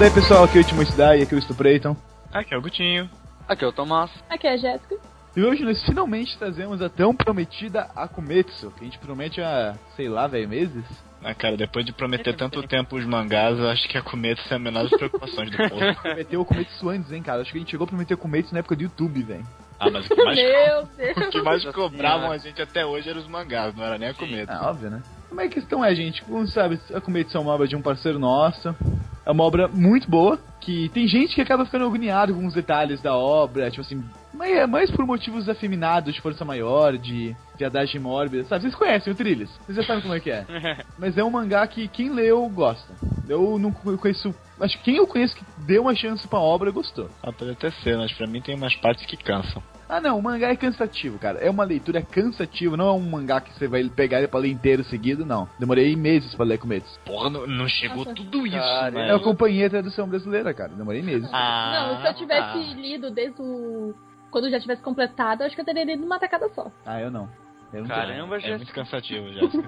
Daí pessoal, aqui é o Ultimate Dai, aqui é o Stuprayton. Aqui é o Gutinho. Aqui é o Tomás. Aqui é a Jéssica. E hoje nós finalmente trazemos a tão prometida Akumetsu, que a gente promete há, sei lá, velho, meses. Ah, cara, depois de prometer tanto tempo os mangás, eu acho que a Akumetsu é a menor das preocupações do povo. Prometeu o Akumetsu antes, hein, cara. Acho que a gente chegou a prometer o Akumetsu na época do YouTube, velho. Ah, mas o que mais, Meu Deus. o que mais cobravam a gente até hoje eram os mangás, não era nem a Akumetsu. Ah, óbvio, né? Mas a questão é, gente, como sabe, a Akumetsu é uma obra de um parceiro nosso. É uma obra muito boa, que tem gente que acaba ficando agoniado com os detalhes da obra, tipo assim, mais por motivos afeminados de força maior, de viadagem mórbida, sabe? Vocês conhecem o Trilhas, vocês já sabem como é que é. Mas é um mangá que quem leu gosta. Eu não conheço, acho que quem eu conheço que deu uma chance pra obra gostou. Ah, pode até ser, mas pra mim tem umas partes que cansam. Ah não, o mangá é cansativo, cara. É uma leitura cansativa, não é um mangá que você vai pegar ele pra ler inteiro seguido, não. Demorei meses pra ler Akumetsu. Porra, não chegou tudo isso, Cara, né? eu acompanhei a tradução brasileira, cara. Demorei meses. Não, se eu tivesse lido desde o... Quando eu já tivesse completado, eu acho que eu teria lido numa tacada só. Ah, eu não. Eu não Caramba, É muito cansativo, Jéssica.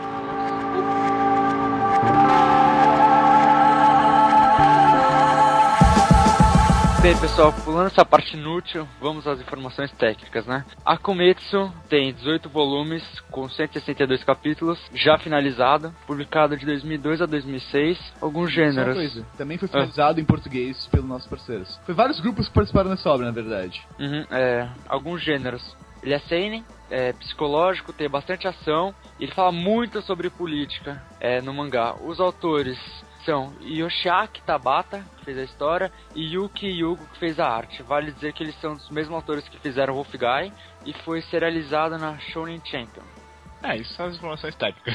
Bem, pessoal, pulando essa parte inútil, vamos às informações técnicas, né? A Akumetsu tem 18 volumes, com 162 capítulos, já finalizada, publicada de 2002 a 2006, alguns gêneros. Só uma coisa, também foi finalizado em português pelos nossos parceiros. Foi vários grupos que participaram dessa obra, na verdade. Alguns gêneros. Ele é seinen, é psicológico, tem bastante ação, e ele fala muito sobre política no mangá. Os autores são Yoshiaki Tabata, que fez a história, e Yuki Yugo, que fez a arte. Vale dizer que eles são dos mesmos autores que fizeram Wolfgai, e foi serializado na Shonen Champion. Isso são as informações técnicas.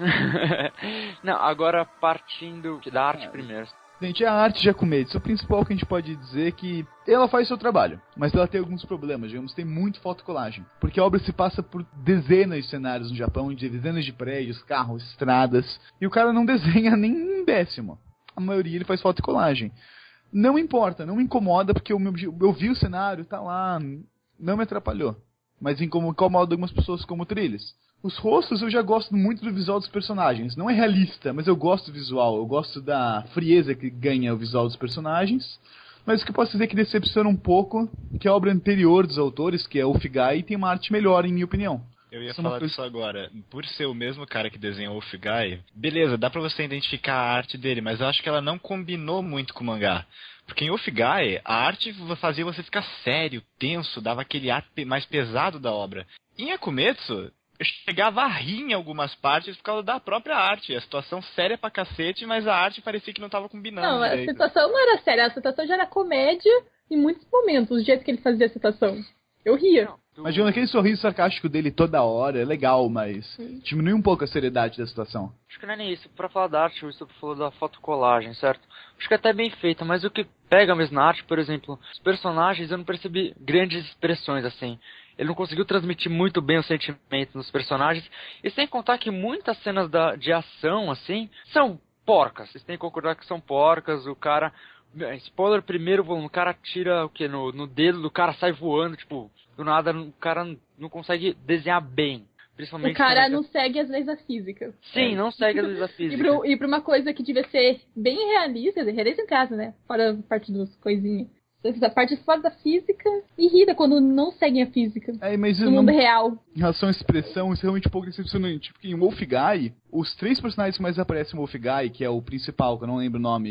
Não, agora partindo da arte primeiro. Gente, a arte de Akumetsu, o principal que a gente pode dizer é que ela faz seu trabalho, mas ela tem alguns problemas, digamos, tem muito fotocolagem. Porque a obra se passa por dezenas de cenários no Japão, de dezenas de prédios, carros, estradas, e o cara não desenha nem um décimo. A maioria ele faz fotocolagem. Não importa, não me incomoda, porque eu vi o cenário, tá lá, não me atrapalhou. Mas incomoda algumas pessoas como Trilhas. Os rostos eu já gosto muito do visual dos personagens. Não é realista, mas eu gosto do visual. Eu gosto da frieza que ganha o visual dos personagens. Mas o que eu posso dizer que decepciona um pouco, que a obra anterior dos autores, que é o Wolfgai, tem uma arte melhor, em minha opinião. Eu ia falar disso agora. Por ser o mesmo cara que desenhou o Wolfgai, beleza, dá pra você identificar a arte dele, mas eu acho que ela não combinou muito com o mangá. Porque em Wolfgai, a arte fazia você ficar sério, tenso, dava aquele ar mais pesado da obra. Em Akumetsu, eu chegava a rir em algumas partes por causa da própria arte. A situação séria pra cacete, mas a arte parecia que não tava combinando. Não, direito. a situação não era séria, a situação já era comédia em muitos momentos, o jeito que ele fazia a situação. Eu ria. Imagina aquele sorriso sarcástico dele toda hora, é legal, mas diminui um pouco a seriedade da situação. Acho que não é nem isso. Pra falar da arte, o Stupo falou da fotocolagem, certo? Acho que é até bem feita, mas o que pega mesmo na arte, por exemplo, os personagens, eu não percebi grandes expressões, assim. Ele não conseguiu transmitir muito bem o sentimento nos personagens. E sem contar que muitas cenas de ação, assim, são porcas. Vocês têm que concordar que são porcas. O cara... Spoiler, primeiro volume, o cara tira o que? No dedo do cara, sai voando, tipo... Do nada, o cara não consegue desenhar bem. Principalmente o cara não segue as leis da física. Sim, não segue as leis da física. E pra uma coisa que devia ser bem realista em casa, né? Fora a parte dos coisinhas. A parte fora da física irrita quando não seguem a física. Mas no mundo real. Em relação à expressão, isso é realmente um pouco decepcionante. Porque em Wolfgai, os 3 personagens que mais aparecem em Wolfgai, que é o principal, que eu não lembro o nome,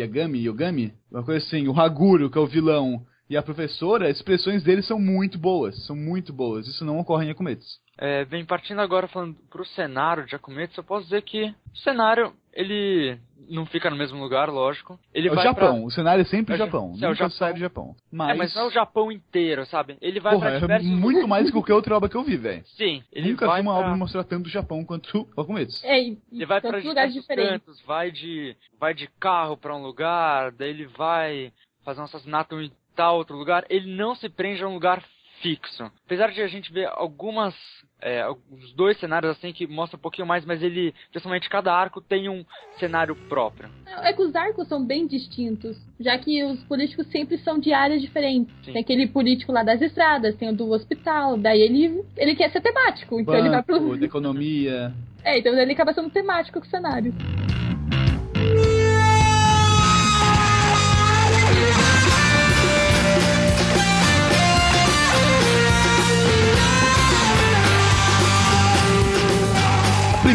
Yogami, uma coisa assim, o Haguro, que é o vilão, e a professora, as expressões deles são muito boas. Isso não ocorre em Akumetsu. Bem, partindo agora falando pro cenário de Akumetsu, eu posso dizer que o cenário, ele não fica no mesmo lugar, lógico. Ele vai Japão, o cenário é sempre o Japão. É o Japão. Sai do Japão. Mas não é o Japão inteiro, sabe? Ele vai pra diversos... É muito mais do que qualquer outra obra que eu vi, velho. Sim, ele nunca vai vi uma obra mostrar tanto o Japão quanto o Akumetsu. Ele vai pra lugares diversos diferentes. cantos, vai de carro pra um lugar, daí ele vai fazer um assassinato em tal outro lugar. Ele não se prende a um lugar fixo. Apesar de a gente ver alguns 2 cenários assim que mostram um pouquinho mais, mas ele, principalmente cada arco tem um cenário próprio. É que os arcos são bem distintos, já que os políticos sempre são de áreas diferentes. Sim. Tem aquele político lá das estradas, tem o do hospital, daí ele quer ser temático, então ele vai pro... da economia. Então ele acaba sendo temático com o cenário.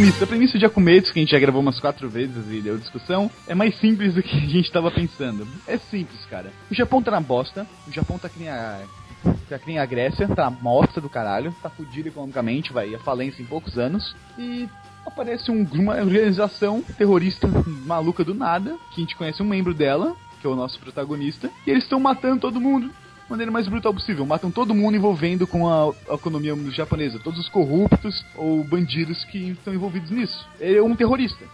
premissa. A premissa de Akumetsu, que a gente já gravou umas 4 vezes e deu discussão, é mais simples do que a gente tava pensando. É simples, cara. O Japão tá na bosta, o Japão tá que nem a Grécia, tá morta do caralho, tá fudido economicamente, vai à falência em poucos anos, e aparece uma organização terrorista maluca do nada, que a gente conhece um membro dela, que é o nosso protagonista, e eles estão matando todo mundo da maneira mais brutal possível. Matam todo mundo envolvendo com a economia japonesa, todos os corruptos ou bandidos que estão envolvidos nisso. Ele é um terrorista,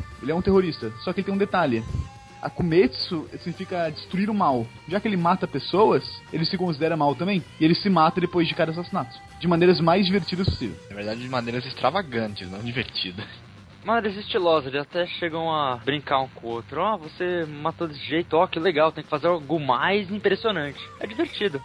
só que ele tem um detalhe. Akumetsu significa destruir o mal. Já que ele mata pessoas, ele se considera mal também. E ele se mata depois de cada assassinato. De maneiras mais divertidas possível. Na verdade, de maneiras extravagantes, não divertidas. Maneiras estilosas, eles até chegam a brincar um com o outro. Você matou desse jeito, que legal, tem que fazer algo mais impressionante. É divertido.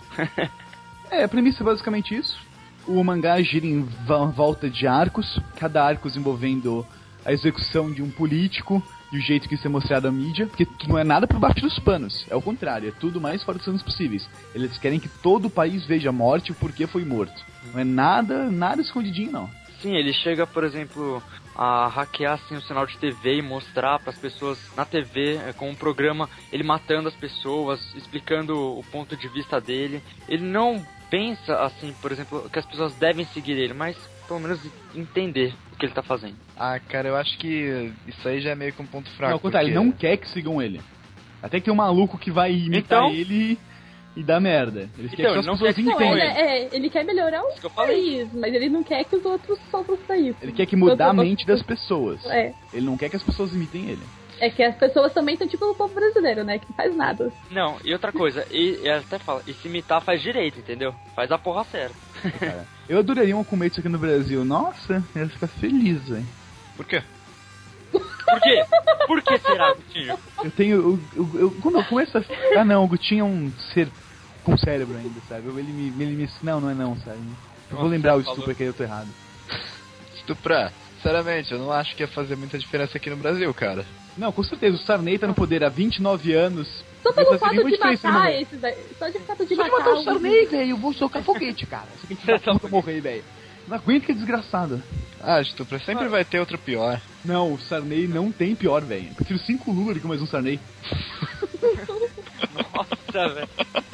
A premissa é basicamente isso. O mangá gira em volta de arcos, cada arco envolvendo a execução de um político, do jeito que isso é mostrado à mídia, porque não é nada por baixo dos panos, é o contrário, é tudo mais fora dos panos possíveis. Eles querem que todo o país veja a morte e o porquê foi morto. Não é nada escondidinho, não. Sim, ele chega, por exemplo, a hackear assim, o sinal de TV e mostrar para as pessoas na TV, com um programa, ele matando as pessoas, explicando o ponto de vista dele. Ele não pensa, assim, por exemplo, que as pessoas devem seguir ele, mas pelo menos entender o que ele tá fazendo. Cara, eu acho que isso aí já é meio que um ponto fraco. Não, ao contrário, ele não quer que sigam ele. Até que tem um maluco que vai imitar ele e dá merda. Ele quer que as pessoas entendam. Ele quer melhorar o país, mas ele não quer que os outros sofram pra isso. Ele quer que mudar a mente das pessoas. Ele não quer que as pessoas imitem ele. É que as pessoas também são tipo o povo brasileiro, né? Que não faz nada. Não, e outra coisa, e até fala, e se imitar faz direito, entendeu? Faz a porra certa. Cara, eu adoraria um Akumetsu aqui no Brasil. Nossa, eu ia ficar feliz, velho. Por quê? Por quê? Por que será, Gutinho? Eu tenho... quando eu começo a... Ah, não, o Gutinho é um ser com cérebro ainda, sabe? Ele me... Não é não, sabe? Eu vou lembrar o estupro que eu tô errado. Estuprar? Sinceramente, eu não acho que ia fazer muita diferença aqui no Brasil, cara. Não, com certeza, o Sarney tá no poder há 29 anos. Só pelo fato de matar esses daí. Só de fato de matar o Sarney, velho, eu vou socar foguete, cara. Só que a gente vai morrer, velho. Não aguento que é desgraçado. Estupro sempre vai ter outro pior. Não, o Sarney não tem pior, velho. Eu prefiro 5 Lula do que mais um Sarney. Nossa, velho.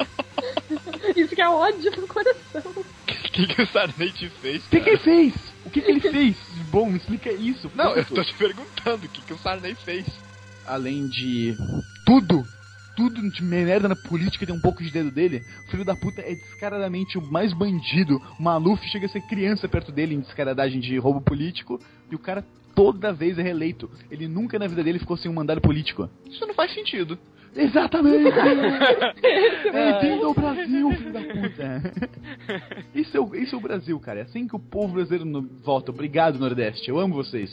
Isso que é ódio no coração. O que o Sarney te fez, cara? O que ele fez? O que ele fez? Bom, me explica isso. Não, eu tô te perguntando o que o Sarney fez. Além de tudo de merda na política tem um pouco de dedo dele, o filho da puta é descaradamente o mais bandido. O Maluf chega a ser criança perto dele em descaradagem de roubo político, e o cara toda vez é reeleito. Ele nunca na vida dele ficou sem um mandato político. Isso não faz sentido. Exatamente! Bem-vindo ao Brasil, filho da puta! Isso é o Brasil, cara. É assim que o povo brasileiro volta. Obrigado, Nordeste. Eu amo vocês.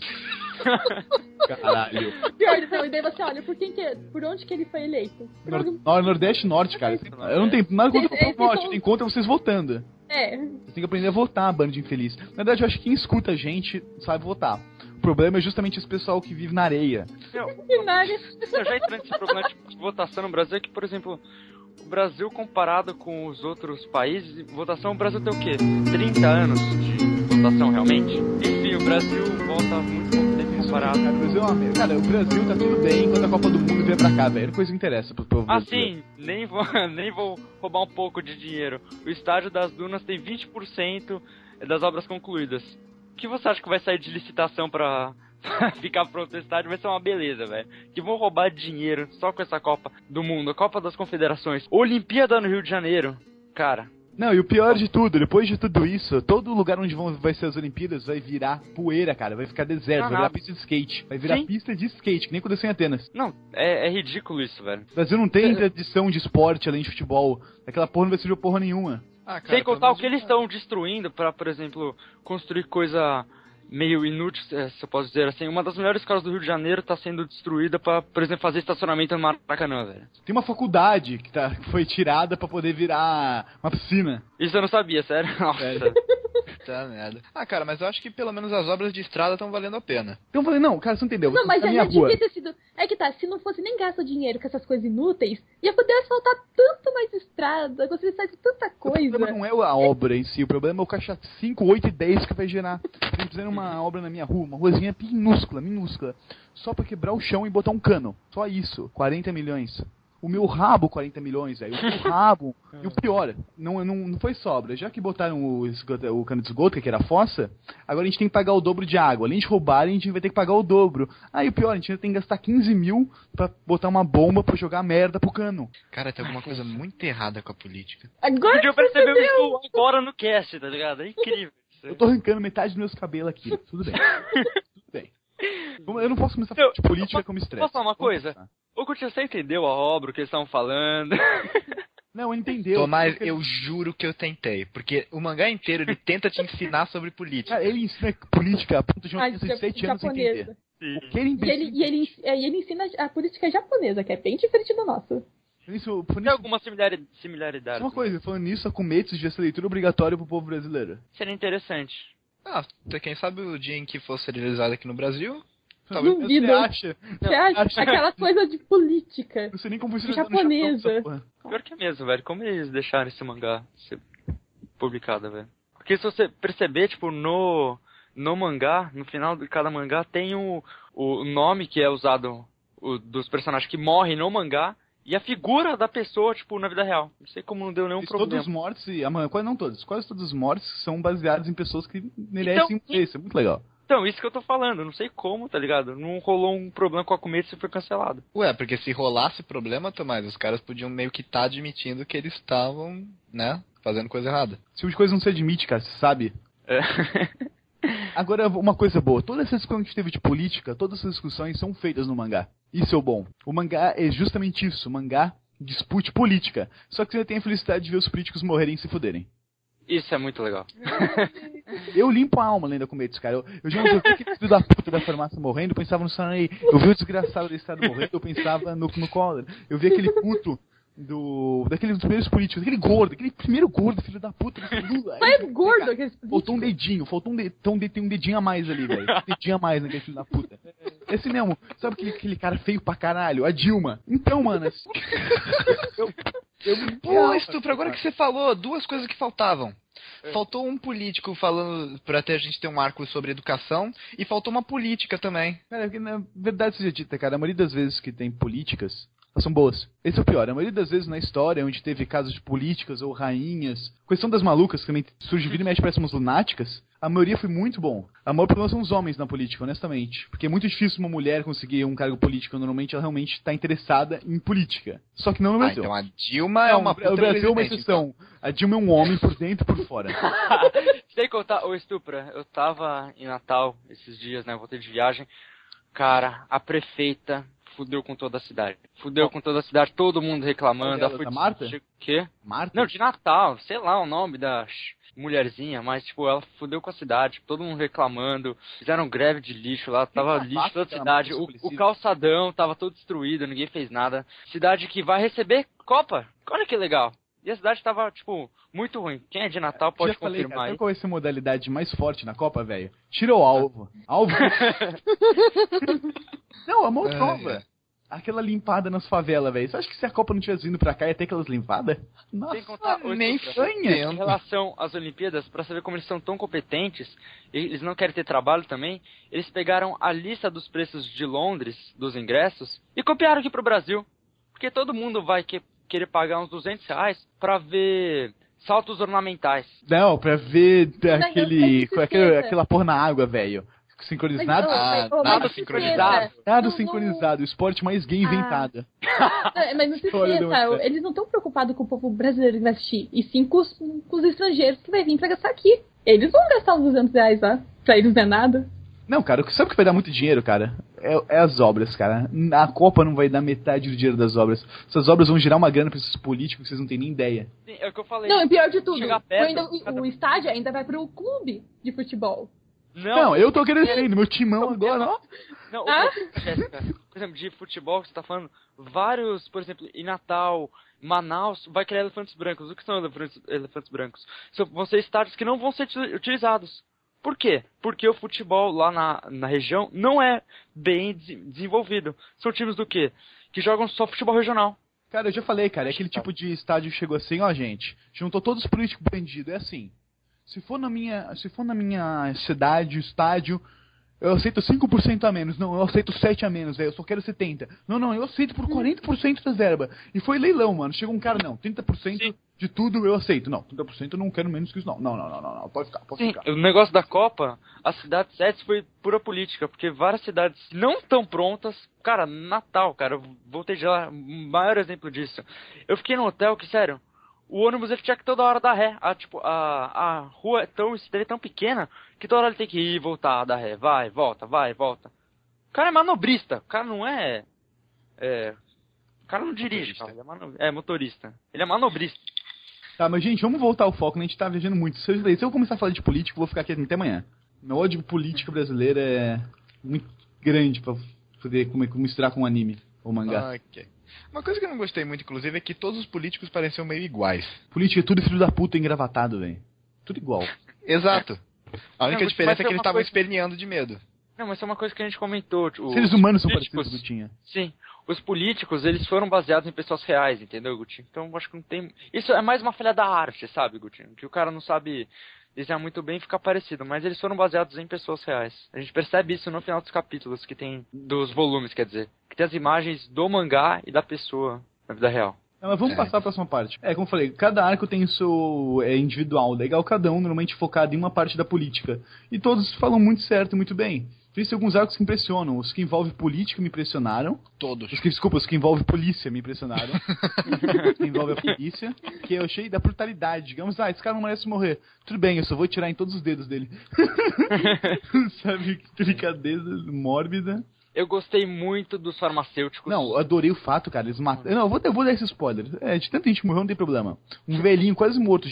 Caralho. Pior, então, e daí você olha, por onde que ele foi eleito? Nordeste e Norte, cara. Eu não tenho nada contra o povo Norte, eu tenho contra vocês votando. Você tem que aprender a votar, bando de infeliz. Na verdade, eu acho que quem escuta a gente sabe votar. O problema é justamente esse pessoal que vive na areia. Eu já entrei nesse problema de votação no Brasil, que, por exemplo, o Brasil comparado com os outros países, votação, o Brasil tem o quê? 30 anos de votação, realmente? Enfim, o Brasil vota muito pouco tempo comparado. Cara, o Brasil é uma merda. Cara, o Brasil tá tudo bem enquanto a Copa do Mundo vier pra cá, velho. É coisa que interessa pro povo brasileiro. Sim, nem vou roubar um pouco de dinheiro. O estádio das Dunas tem 20% das obras concluídas. O que você acha que vai sair de licitação pra ficar pronto o estádio? Vai ser uma beleza, velho. Que vão roubar dinheiro só com essa Copa do Mundo, a Copa das Confederações, Olimpíada no Rio de Janeiro. Cara... Não, e o pior de tudo, depois de tudo isso, todo lugar onde vai ser as Olimpíadas vai virar poeira, cara. Vai ficar deserto, vai virar pista de skate. Vai virar pista de skate, que nem aconteceu em Atenas. Não, é ridículo isso, velho. O Brasil não tem tradição de esporte além de futebol. Aquela porra não vai servir porra nenhuma. Cara, sem contar o que eles estão destruindo pra, por exemplo, construir coisa meio inútil, se eu posso dizer assim. Uma das melhores escolas do Rio de Janeiro tá sendo destruída pra, por exemplo, fazer estacionamento no Maracanã, velho. Tem uma faculdade que foi tirada pra poder virar uma piscina. Isso eu não sabia, sério? Nossa. Tá merda. Ah, cara, mas eu acho que pelo menos as obras de estrada estão valendo a pena. Então eu falei, não, cara, você não entendeu. Não, mas na já minha rua. devia ter sido... É que tá, se não fosse nem gasto dinheiro com essas coisas inúteis, ia poder asfaltar tanto mais estrada, você faz tanta O problema coisa. não é a obra em si, o problema é o caixa 5, 8 e 10 que vai gerar. Estão fazendo uma obra na minha rua, uma ruazinha minúscula, só pra quebrar o chão e botar um cano. Só isso, 40 milhões. O meu rabo, 40 milhões, velho. O meu rabo. E o pior, não foi sobra. Já que botaram o cano de esgoto, que era a fossa, agora a gente tem que pagar o dobro de água. Além de roubar, a gente vai ter que pagar o dobro. Aí o pior, a gente ainda tem que gastar 15 mil pra botar uma bomba pra jogar merda pro cano. Cara, tem alguma coisa muito errada com a política. Agora Porque eu que você percebi percebeu. isso agora no cast, tá ligado? É incrível. Eu tô arrancando metade dos meus cabelos aqui. Tudo bem. Tudo bem. Eu não posso começar a falar de política como estresse. Posso falar uma coisa? Ô, Curti, você entendeu a obra, o que eles estavam falando? Não, entendeu. Tomás, eu juro que eu tentei. Porque o mangá inteiro, ele tenta te ensinar sobre política. Cara, ele ensina política a ponto de uma Ah, criança de 7 anos sem japonesa. entender. O que ele E ele ensina a política japonesa, que é bem diferente do nosso. Isso, Tem alguma similaridade? uma coisa, falando nisso, a Kometsu devia ser leitura obrigatória pro povo brasileiro. Seria interessante. Ah, quem sabe o dia em que for serializado aqui no Brasil? Talvez Duvido. Você acha? Você acha? Aquela coisa de política. Não sei nem como foi Japonesa. Pior que é mesmo, velho. Como eles deixaram esse mangá ser publicado, velho? Porque se você perceber, tipo, no mangá, no final de cada mangá, tem o nome que é usado dos personagens que morrem no mangá e a figura da pessoa, tipo, na vida real. Não sei como não deu nenhum problema. Todos os mortos, quase todos os mortos são baseados em pessoas que merecem Então, isso. É muito legal. Então, isso que eu tô falando, não sei como, tá ligado? Não rolou um problema com a Kometsu e foi cancelado. Ué, porque se rolasse problema, Tomás, os caras podiam meio que estar admitindo que eles estavam, né, fazendo coisa errada. Esse tipo de coisa não se admite, cara, você sabe? É. Agora, uma coisa boa. Todas essas discussões que a gente teve de política, todas essas discussões são feitas no mangá. Isso é o bom. O mangá é justamente isso. O mangá discute política. Só que você tem a felicidade de ver os políticos morrerem e se fuderem. Isso é muito legal. Eu limpo a alma além da Kometsu, cara. Eu já vi aquele filho da puta da farmácia morrendo, eu pensava no Saranei. Eu vi o desgraçado da estrada morrendo, eu pensava no Collor. Eu vi aquele puto daqueles primeiros políticos, aquele primeiro gordo, filho da puta. Mais gordo que esse Faltou um dedinho, tem um dedinho a mais ali, velho. Um dedinho a mais naquele filho da puta. Esse mesmo, sabe aquele cara feio pra caralho? A Dilma. Então, mano, Pô, Estupro, agora que você falou, duas coisas que faltavam. Faltou um político falando pra a gente ter um arco sobre educação e faltou uma política também. Cara, porque na verdade seja dita, cara, a maioria das vezes que tem políticas, elas são boas. Esse é o pior. A maioria das vezes na história, onde teve casos de políticas ou rainhas, questão das malucas, que também surge vira e mexe, parece umas lunáticas, a maioria foi muito bom. A maior problema são os homens na política, honestamente. Porque é muito difícil uma mulher conseguir um cargo político, normalmente ela realmente está interessada em política. Só que não no Brasil. Então a Dilma é uma puta O Brasil é uma presidente, exceção. A Dilma é um homem por dentro e por fora. Sei contar, ô Estupra, eu tava em Natal esses dias, né, voltei de viagem. Cara, a prefeita fudeu com toda a cidade. Fudeu com toda a cidade, todo mundo reclamando. Ela da Marta? Quê? Marta? Não, de Natal, sei lá o nome da mulherzinha, mas tipo, ela fudeu com a cidade, todo mundo reclamando, fizeram greve de lixo lá, tava lixo toda a cidade, o calçadão tava todo destruído, ninguém fez nada. Cidade que vai receber Copa, olha que legal. E a cidade tava, tipo, muito ruim. Quem é de Natal pode confirmar cara, aí. sabe qual vai ser a modalidade mais forte na Copa, velho? Tira o alvo. Alvo? Não, a mão prova. Aquela limpada nas favelas, velho. Você acha que se a Copa não tivesse vindo pra cá, ia ter aquelas limpadas? Nossa, Sem contar, nem fanha. Em relação às Olimpíadas, pra saber como eles são tão competentes, eles não querem ter trabalho também, eles pegaram a lista dos preços de Londres, dos ingressos, e copiaram aqui pro Brasil. Porque todo mundo vai querer pagar uns R$200 pra ver saltos ornamentais. Não, pra ver aquela porra na água, velho. Sincronizado? Nada sincronizado. Nada sincronizado. O esporte mais gay inventado. Mas não se esqueça, eles não estão preocupados com o povo brasileiro que vai assistir, e sim com os estrangeiros que vai vir pra gastar aqui. Eles vão gastar uns R$200 lá, pra eles não é nada. Não, cara, sabe o que vai dar muito dinheiro, cara? É as obras, cara. A Copa não vai dar metade do dinheiro das obras. Essas obras vão gerar uma grana pra esses políticos que vocês não têm nem ideia. Sim, é o que eu falei. Não, e pior de tudo, perto, o estádio ainda vai pro clube de futebol. Não, eu tô crescendo, meu timão agora, ó. Não, Jéssica, por exemplo, de futebol que você tá falando, vários, por exemplo, em Natal, Manaus vai criar elefantes brancos. O que são elefantes brancos? Vão ser estádios que não vão ser utilizados. Por quê? Porque o futebol lá na região não é bem desenvolvido. São times do quê? Que jogam só futebol regional. Cara, eu já falei, cara, é aquele tipo de estádio que chegou assim, ó, gente, juntou todos os políticos bandidos, é assim. Se for na minha cidade, o estádio, eu aceito 5% a menos. Não, eu aceito 7% a menos, eu só quero 70%. Não, eu aceito por 40% das verbas. E foi leilão, mano. Chegou um cara, não, 30% Sim. de tudo eu aceito. Não, 30% eu não quero menos que isso, não. Não, pode ficar. O negócio da Copa, a cidade 7 foi pura política, porque várias cidades não estão prontas. Cara, Natal, cara, eu voltei de lá, maior exemplo disso. Eu fiquei num hotel que, sério, o ônibus ele tinha que toda hora dar ré. A rua é tão pequena que toda hora ele tem que ir e voltar, dar ré. Vai, volta. O cara é manobrista. O cara não é... o cara não dirige, cara. Ele é motorista. Ele é manobrista. Tá, mas gente, vamos voltar ao foco, né? A gente tá viajando muito. Se eu começar a falar de política, eu vou ficar aqui até amanhã. Meu ódio política brasileira é muito grande pra poder misturar com um anime ou mangá. Ok. Uma coisa que eu não gostei muito, inclusive, é que todos os políticos pareciam meio iguais. Política é tudo filho da puta engravatado, velho. Tudo igual. Exato. A única diferença é que eles estavam esperneando de medo. Não, mas é uma coisa que a gente comentou. Seres humanos são parecidos, Gutinha. Sim. Os políticos, eles foram baseados em pessoas reais, entendeu, Gutinho? Então, acho que não tem... Isso é mais uma falha da arte, sabe, Gutinho? Que o cara não sabe desenhar muito bem e ficar parecido. Mas eles foram baseados em pessoas reais. A gente percebe isso no final dos capítulos que tem... Dos volumes, quer dizer. Que tem as imagens do mangá e da pessoa na vida real. Não, mas vamos passar a próxima parte. Como eu falei, cada arco tem o seu individual. Legal, cada um normalmente focado em uma parte da política. E todos falam muito certo e muito bem. Tem alguns arcos que impressionam. Os que envolvem política me impressionaram. Todos. Os que envolvem polícia me impressionaram. Os que envolvem a polícia. Que eu achei da brutalidade. Digamos, esse cara não merece morrer. Tudo bem, eu só vou tirar em todos os dedos dele. Sabe, que delicadeza mórbida. Eu gostei muito dos farmacêuticos. Não, eu adorei o fato, cara. Eles mataram. Não, eu vou dar esse spoiler. De tanta gente que morreu, não tem problema. Um velhinho quase morto.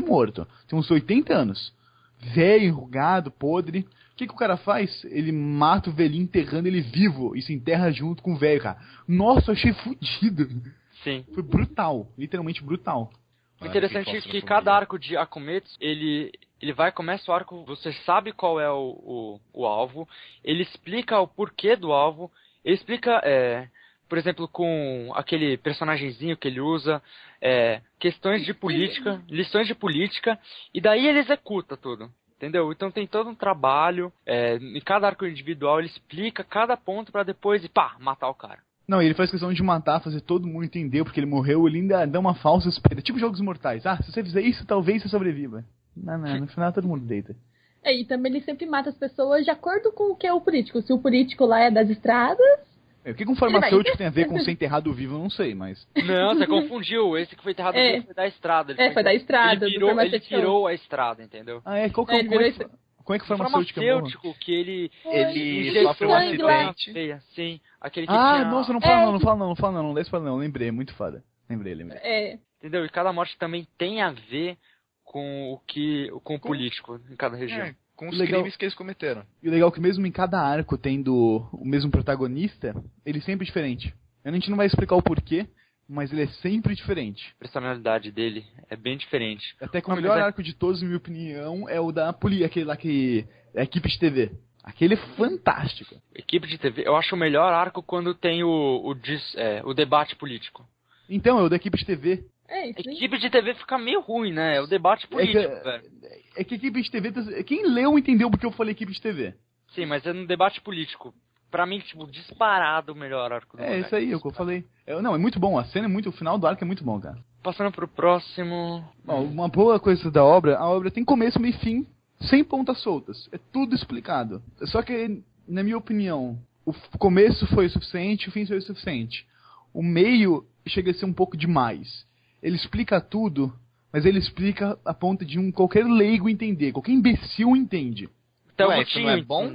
Tem uns 80 anos. Velho, enrugado, podre. O que o cara faz? Ele mata o velhinho enterrando ele vivo e se enterra junto com o velho, cara. Nossa, eu achei fudido. Sim. Foi brutal, literalmente brutal. O interessante é que cada arco de Akumetsu, ele começa o arco, você sabe qual é o alvo, ele explica o porquê do alvo, ele explica, por exemplo, com aquele personagemzinho que ele usa, questões de política, lições de política, e daí ele executa tudo. Entendeu? Então tem todo um trabalho, em cada arco individual ele explica cada ponto pra depois matar o cara. Não, ele faz questão de matar, fazer todo mundo entender porque ele morreu, ele ainda dá uma falsa esperança. Tipo Jogos Mortais. Se você fizer isso, talvez você sobreviva. Não, no final todo mundo deita. E também ele sempre mata as pessoas de acordo com o que é o político. Se o político lá é das estradas... O que um farmacêutico tem a ver com ser enterrado vivo, eu não sei, mas... Não, você confundiu. Esse que foi enterrado vivo foi da estrada. Foi da estrada. Ele virou a estrada, entendeu? Qual é que o farmacêutico é bom? Que ele sofre um acidente. Sim, aquele que tinha... Nossa, não fala não, dá spoiler não, lembrei, é muito foda. Lembrei. Entendeu? E cada morte também tem a ver com o político em cada região. Com os crimes que eles cometeram. E o legal é que mesmo em cada arco tendo o mesmo protagonista, ele é sempre diferente. A gente não vai explicar o porquê, mas ele é sempre diferente. A personalidade dele é bem diferente. Até que o melhor arco de todos, na minha opinião, é o da aquele lá que é a equipe de TV. Aquele é fantástico. Equipe de TV, eu acho o melhor arco quando tem o debate político. Então, é o da equipe de TV. Equipe de TV fica meio ruim, né? É o debate político, velho. É que equipe de TV... Quem leu entendeu porque eu falei equipe de TV. Sim, mas é no debate político. Pra mim, disparado o melhor arco do mangá. Isso aí, é o que eu falei. Não, é muito bom. A cena é muito... O final do arco é muito bom, cara. Passando pro próximo... Bom, uma boa coisa da obra, a obra tem começo, meio e fim, sem pontas soltas. É tudo explicado. Só que, na minha opinião, o começo foi o suficiente, o fim foi o suficiente. O meio chega a ser um pouco demais. Ele explica tudo, mas ele explica a ponto de qualquer leigo entender. Qualquer imbecil entende. Então, isso não é bom?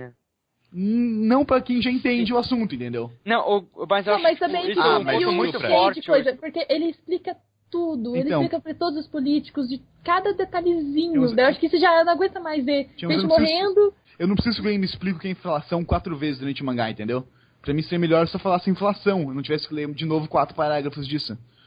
Não pra quem já entende o assunto, entendeu? Não, mas eu acho mas também isso meio muito forte. Coisa, porque ele explica tudo. Ele explica pra todos os políticos de cada detalhezinho. Eu acho que isso já não aguenta mais ver gente morrendo. Eu não preciso que alguém me explique o que é inflação 4 vezes durante o mangá, entendeu? Pra mim seria melhor se eu falasse inflação. Eu não tivesse que ler de novo 4 parágrafos disso.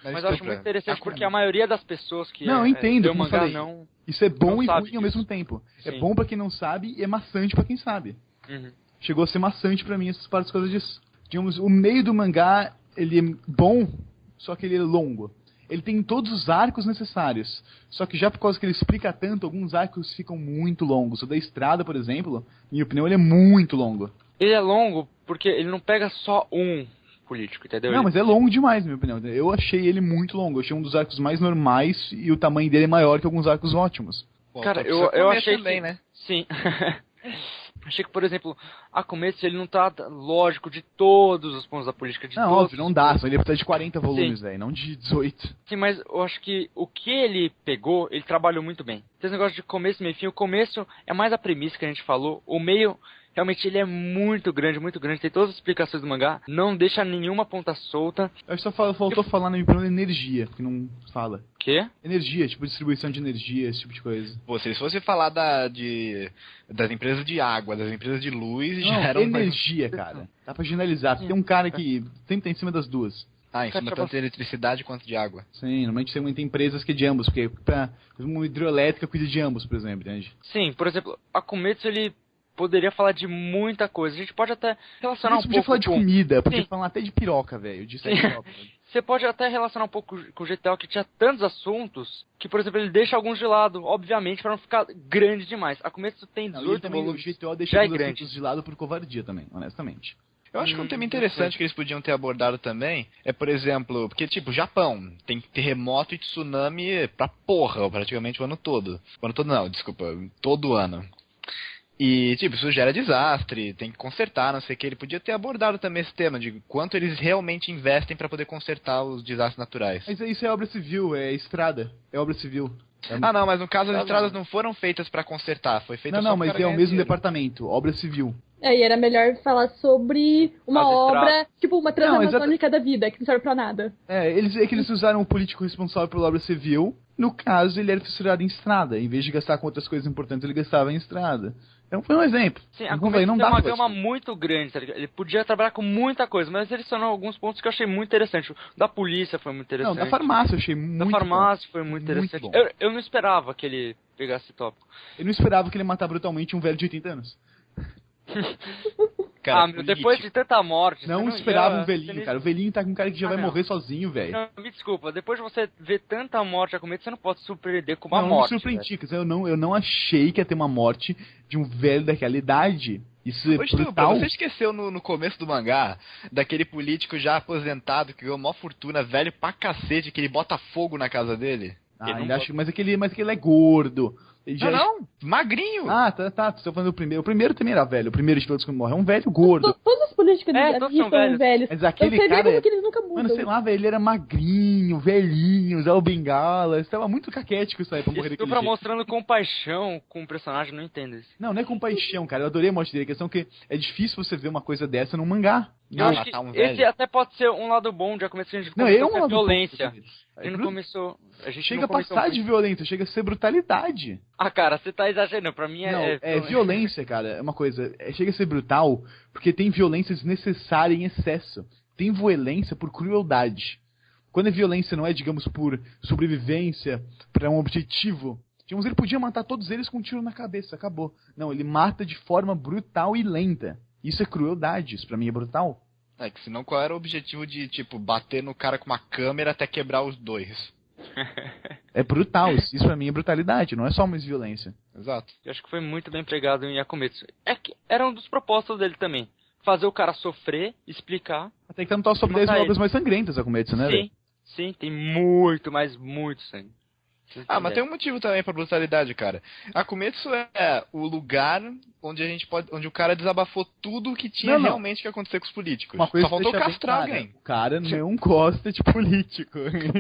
Mas eu acho muito interessante porque a maioria das pessoas que não, eu entendo, lê o mangá falei, não... Isso é bom e ruim disso. ao mesmo tempo. Sim. É bom pra quem não sabe e é maçante pra quem sabe. Chegou a ser maçante pra mim essas partes por causa disso. Digamos, o meio do mangá, ele é bom, só que ele é longo. Ele tem todos os arcos necessários. Só que já por causa que ele explica tanto, alguns arcos ficam muito longos. O da Estrada, por exemplo, na minha opinião, ele é muito longo. Ele é longo porque ele não pega só um político, entendeu? Não, mas é longo demais, na minha opinião. Eu achei ele muito longo. Eu achei um dos arcos mais normais e o tamanho dele é maior que alguns arcos ótimos. Pô, cara, eu achei também, que... né? Sim. Achei que, por exemplo, a começo ele não tá lógico de todos os pontos da política. De não, todos óbvio, não dá. Só ele precisa de 40 volumes, velho, não de 18. Sim, mas eu acho que o que ele pegou, ele trabalhou muito bem. Tem esse negócio de começo, meio e fim. O começo é mais a premissa que a gente falou. O meio, realmente, ele é muito grande. Tem todas as explicações do mangá. Não deixa nenhuma ponta solta. Eu só faltou falar na minha opinião energia, que não fala. Quê? Energia, tipo distribuição de energia, esse tipo de coisa. Pô, se fosse falar das empresas de água, das empresas de luz, já era energia, cara. Dá pra generalizar. Tem um cara que sempre tá em cima das duas. Em cima tanto de eletricidade quanto de água. Sim, normalmente tem empresas que é de ambos, porque uma hidrelétrica cuida de ambos, por exemplo, entende? Sim, por exemplo, a Kometsu, ele poderia falar de muita coisa. A gente pode até relacionar um pouco podia falar de comida, podia Sim. falar até de piroca, velho. De piroca. Você pode até relacionar um pouco com o GTO, que tinha tantos assuntos, que, por exemplo, ele deixa alguns de lado, obviamente, pra não ficar grande demais. A Kometsu tem 18 volumes. O GTO deixa já os grande. assuntos de lado por covardia também, honestamente. Eu acho que um tema interessante que eles podiam ter abordado também é, por exemplo, porque, tipo, Japão tem terremoto e tsunami pra porra, praticamente o ano todo. O ano todo não, desculpa, todo ano. E, tipo, isso gera desastre, tem que consertar, não sei o que. Ele podia ter abordado também esse tema, de quanto eles realmente investem pra poder consertar os desastres naturais. Mas isso é obra civil, é estrada, é obra civil. Não, mas no caso as estradas não foram feitas pra consertar, foi feita só Não, mas é o mesmo dinheiro. departamento, obra civil. E era melhor falar sobre uma As obra, tipo uma transamazônica da vida, que não serve pra nada. Eles usaram o político responsável pela obra civil. No caso, ele era fissurado em estrada. Em vez de gastar com outras coisas importantes, ele gastava em estrada. Então foi um exemplo. Sim, a Kometsu tem uma gama muito grande, tá ligado? Ele podia trabalhar com muita coisa, mas ele selecionou alguns pontos que eu achei muito interessante. O da polícia foi muito interessante. Não, da farmácia eu achei muito bom. Da farmácia foi muito interessante. Bom. Eu não esperava que ele pegasse esse tópico. Eu não esperava que ele matar brutalmente um velho de 80 anos. Cara, depois de tanta morte... Não esperava um velhinho, cara. O velhinho tá com um cara que já vai morrer sozinho, velho. Não, me desculpa. Depois de você ver tanta morte a Kometsu, você não pode se surpreender com uma morte. Não me surpreendi, eu não achei que ia ter uma morte de um velho daquela idade. Isso é brutal. Você esqueceu no começo do mangá daquele político já aposentado que ganhou uma fortuna, velho pra cacete, que ele bota fogo na casa dele? Ainda acho, mas aquele é gordo. Não, magrinho. Tá, tô falando do primeiro. O primeiro também era velho, o primeiro de todos que morre. É um velho gordo. Todos os políticos todos são velhos. Mas aquele você cara... vê como que eles nunca mudam. Mano, sei lá, velho, ele era magrinho, velhinho, usava bengala. Estava muito caquético isso aí pra morrer daquele jeito. Mostrando compaixão com o personagem, não entendo isso. Não é compaixão, cara. Eu adorei a morte dele. A questão é que é difícil você ver uma coisa dessa num mangá. Eu acho que esse até pode ser um lado bom, já começou a gente começou a violência. A gente não começou... Chega a passar de violência, chega a ser brutalidade. Cara, você tá exagerando. Pra mim é violência, cara. É uma coisa... chega a ser brutal porque tem violência desnecessária em excesso. Tem violência por crueldade. Quando a violência não é, digamos, por sobrevivência, pra um objetivo... Digamos, ele podia matar todos eles com um tiro na cabeça, acabou. Não, ele mata de forma brutal e lenta. Isso é crueldade, isso pra mim é brutal. Que senão qual era o objetivo de, tipo, bater no cara com uma câmera até quebrar os dois? É brutal, isso pra mim é brutalidade, não é só mais violência. Exato. Eu acho que foi muito bem empregado em Yakumetsu. Que era um dos propósitos dele também. Fazer o cara sofrer, explicar. Até que tá no top sobre 10 obras mais sangrentas, Yakumetsu, né? Sim, tem muito, mas muito sangue. Mas tem um motivo também pra brutalidade, cara. A Kometsu é o lugar onde o cara desabafou tudo o que tinha realmente que acontecer com os políticos. Só faltou castrar alguém. O cara não gosta de político.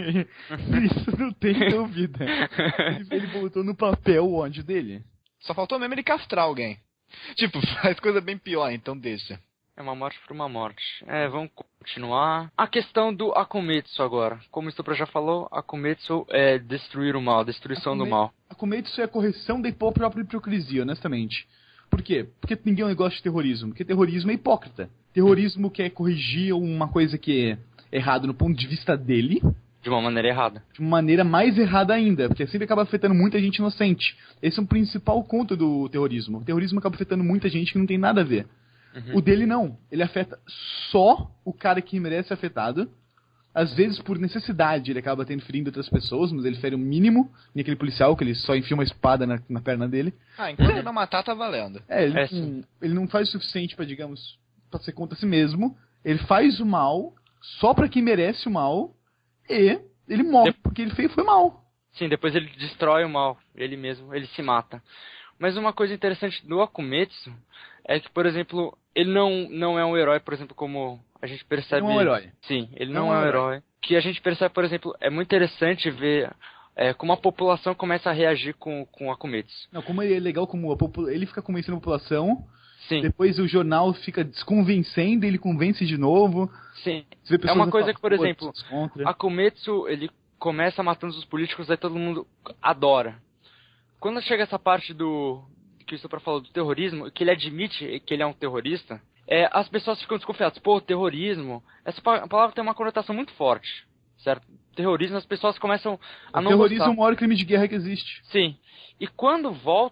Isso não tem dúvida. Ele botou no papel o ódio dele. Só faltou mesmo ele castrar alguém. Tipo, faz coisa bem pior, então deixa. É uma morte por uma morte. Vamos continuar. A questão do Akumetsu agora. Como o Stupra já falou, Akumetsu é destruir o mal, destruição do mal. Akumetsu é a correção da própria hipocrisia, honestamente. Por quê? Porque ninguém gosta de terrorismo. Porque terrorismo é hipócrita. Terrorismo quer corrigir uma coisa que é errada no ponto de vista dele De uma maneira errada. De uma maneira mais errada ainda, porque sempre acaba afetando muita gente inocente. Esse é um principal ponto do terrorismo. O terrorismo acaba afetando muita gente que não tem nada a ver. O dele não. Ele afeta só o cara que merece ser afetado. Às vezes, por necessidade, ele acaba tendo ferindo outras pessoas, mas ele fere o mínimo. Nem aquele policial, que ele só enfia uma espada na perna dele. Enquanto ele não matar, tá valendo. Ele não faz o suficiente pra, digamos, pra ser contra si mesmo. Ele faz o mal só pra quem merece o mal. E ele morre porque ele foi mal. Sim, depois ele destrói o mal. Ele mesmo, ele se mata. Mas uma coisa interessante do Akumetsu é que, por exemplo, ele não é um herói, por exemplo, como a gente percebe... Ele não é um herói. Sim, ele não é um herói. Que a gente percebe, por exemplo, é muito interessante ver como a população começa a reagir com o Akumetsu. Não, como ele é legal, como ele fica convencendo a população... Sim. Depois o jornal fica desconvencendo, ele convence de novo. Sim. É uma coisa que, por exemplo, Akumetsu, ele começa matando os políticos, aí todo mundo adora. Quando chega essa parte que o Estupra falou do terrorismo, que ele admite que ele é um terrorista, as pessoas ficam desconfiadas. Pô, terrorismo, essa palavra tem uma conotação muito forte, certo? Terrorismo, as pessoas começam a não terrorismo gostar. é o maior crime de guerra que existe. Sim. E quando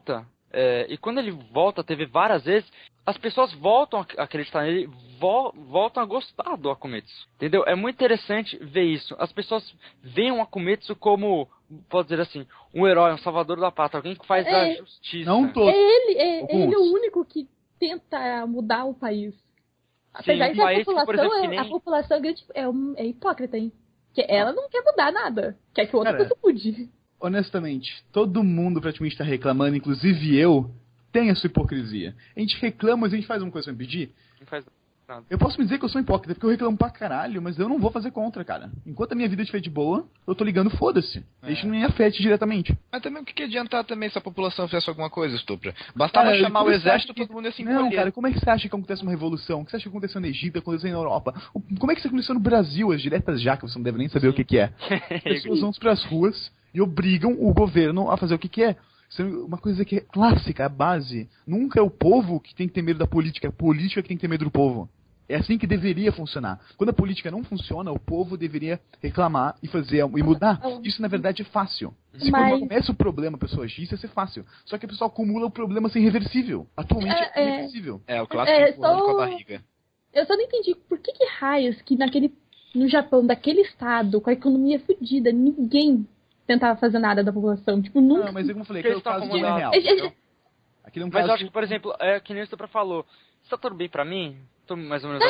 ele volta, teve várias vezes, as pessoas voltam a acreditar nele, voltam a gostar do Akumetsu. Entendeu? É muito interessante ver isso. As pessoas veem o Akumetsu como, pode dizer assim, um herói, um salvador da pátria, alguém que faz a justiça. Não todos. Ele é o único que tenta mudar o país. Apesar Sim, que a população grande é hipócrita, hein? Que ela não quer mudar nada. Quer que o outro pessoa mude. Honestamente, todo mundo praticamente está reclamando, inclusive eu, tem a sua hipocrisia. A gente reclama, mas a gente faz uma coisa pra impedir? Não faz nada. Eu posso me dizer que eu sou hipócrita, porque eu reclamo pra caralho, mas eu não vou fazer contra, cara. Enquanto a minha vida estiver de boa, eu tô ligando, foda-se. Isso não me afete diretamente. Mas também o que adiantar também se a população fizesse alguma coisa, Estupra? Bastava chamar o exército, todo mundo ia se encolher. Não, cara, como é que você acha que acontece uma revolução? O que você acha que aconteceu no Egito, aconteceu na Europa? Como é que isso aconteceu no Brasil, as diretas já, que você não deve nem saber o que é? As pessoas vão pras ruas e obrigam o governo a fazer o que é. Isso é uma coisa que é clássica, a base. Nunca é o povo que tem que ter medo da política, é a política que tem que ter medo do povo. É assim que deveria funcionar. Quando a política não funciona, o povo deveria reclamar e mudar. Isso, na verdade, é fácil. Se quando começa o problema, a pessoa agir, isso ia ser fácil. Só que a pessoa acumula o problema sem reversível. Atualmente é irreversível. É o clássico empurrando com a barriga. Eu só não entendi por que raios que no Japão, daquele estado, com a economia fodida, ninguém tentava fazer nada da população. Tipo, nunca... Não, mas como eu falei, aquele caso não é real. Mas eu acho que, por exemplo, que nem o Estupra falou, está tudo bem pra mim? Tô mais ou menos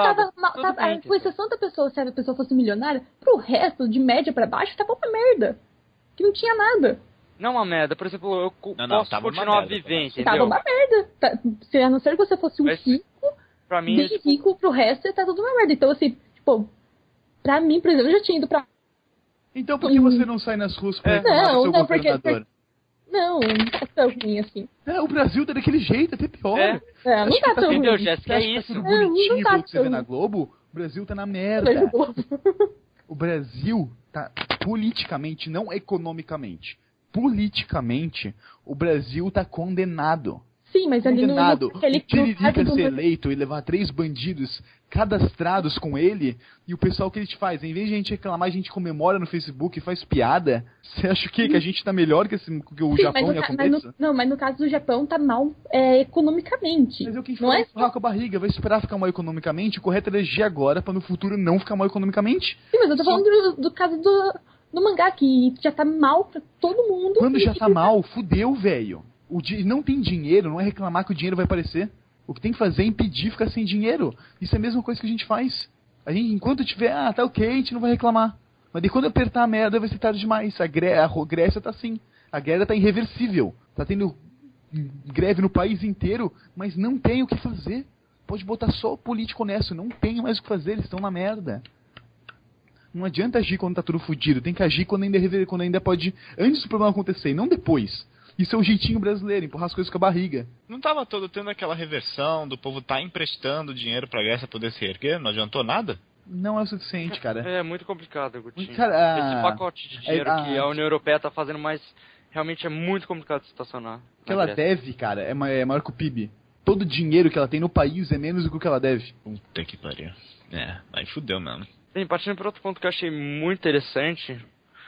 com exceção da pessoa, se a pessoa fosse milionária, pro resto, de média pra baixo, tava uma merda. Que não tinha nada. Não uma merda, por exemplo, eu posso continuar a viver, entendeu? Tava uma merda. Se a não ser que você fosse um rico, pra mim, bem rico, pro resto, tá tudo uma merda. Então, assim, tipo, pra mim, por exemplo, eu já tinha ido pra... Então por que você não sai nas ruas pra reclamar do seu governador? Não tá tão ruim assim. O Brasil tá daquele jeito, até pior. Não tá tão ruim. Jéssica, é isso. Tá bonitinho pelo que você vê na Globo, o Brasil tá na merda. O Brasil tá politicamente, não economicamente. Politicamente, o Brasil tá condenado. Sim, mas ali no o Tiririca ser eleito e levar 3 bandidos cadastrados com ele, e o pessoal que ele te faz, em vez de a gente reclamar, a gente comemora no Facebook e faz piada. Você acha que a gente tá melhor que o Japão e a começo? Mas no caso do Japão tá mal economicamente. Mas eu quem fala empurrar com a barriga, vai esperar ficar mal economicamente, o correto é agir agora pra no futuro não ficar mal economicamente. Sim, mas eu tô falando do caso do mangá, que já tá mal pra todo mundo. Quando já tá mal, fudeu, velho. Não tem dinheiro, não é reclamar que o dinheiro vai aparecer. O que tem que fazer é impedir ficar sem dinheiro. Isso é a mesma coisa que a gente faz. A gente, enquanto tiver, tá ok, a gente não vai reclamar. Mas daí quando apertar a merda vai ser tarde demais. A Grécia tá assim. A guerra tá irreversível. Tá tendo greve no país inteiro, mas não tem o que fazer. Pode botar só o político honesto. Não tem mais o que fazer, eles estão na merda. Não adianta agir quando tá tudo fudido. Tem que agir quando ainda pode... Antes do problema acontecer, e não depois. Isso é o jeitinho brasileiro, empurrar as coisas com a barriga. Não tava todo tendo aquela reversão do povo tá emprestando dinheiro pra Grécia poder se erguer? Não adiantou nada? Não é o suficiente, cara. É muito complicado, Gutinho. Esse pacote de dinheiro que a União Europeia tá fazendo, mas realmente é muito complicado de situacionar. O que ela deve, cara, é maior que o PIB. Todo o dinheiro que ela tem no país é menos do que o que ela deve. Puta que pariu. Aí fudeu mesmo. Sim, partindo para outro ponto que eu achei muito interessante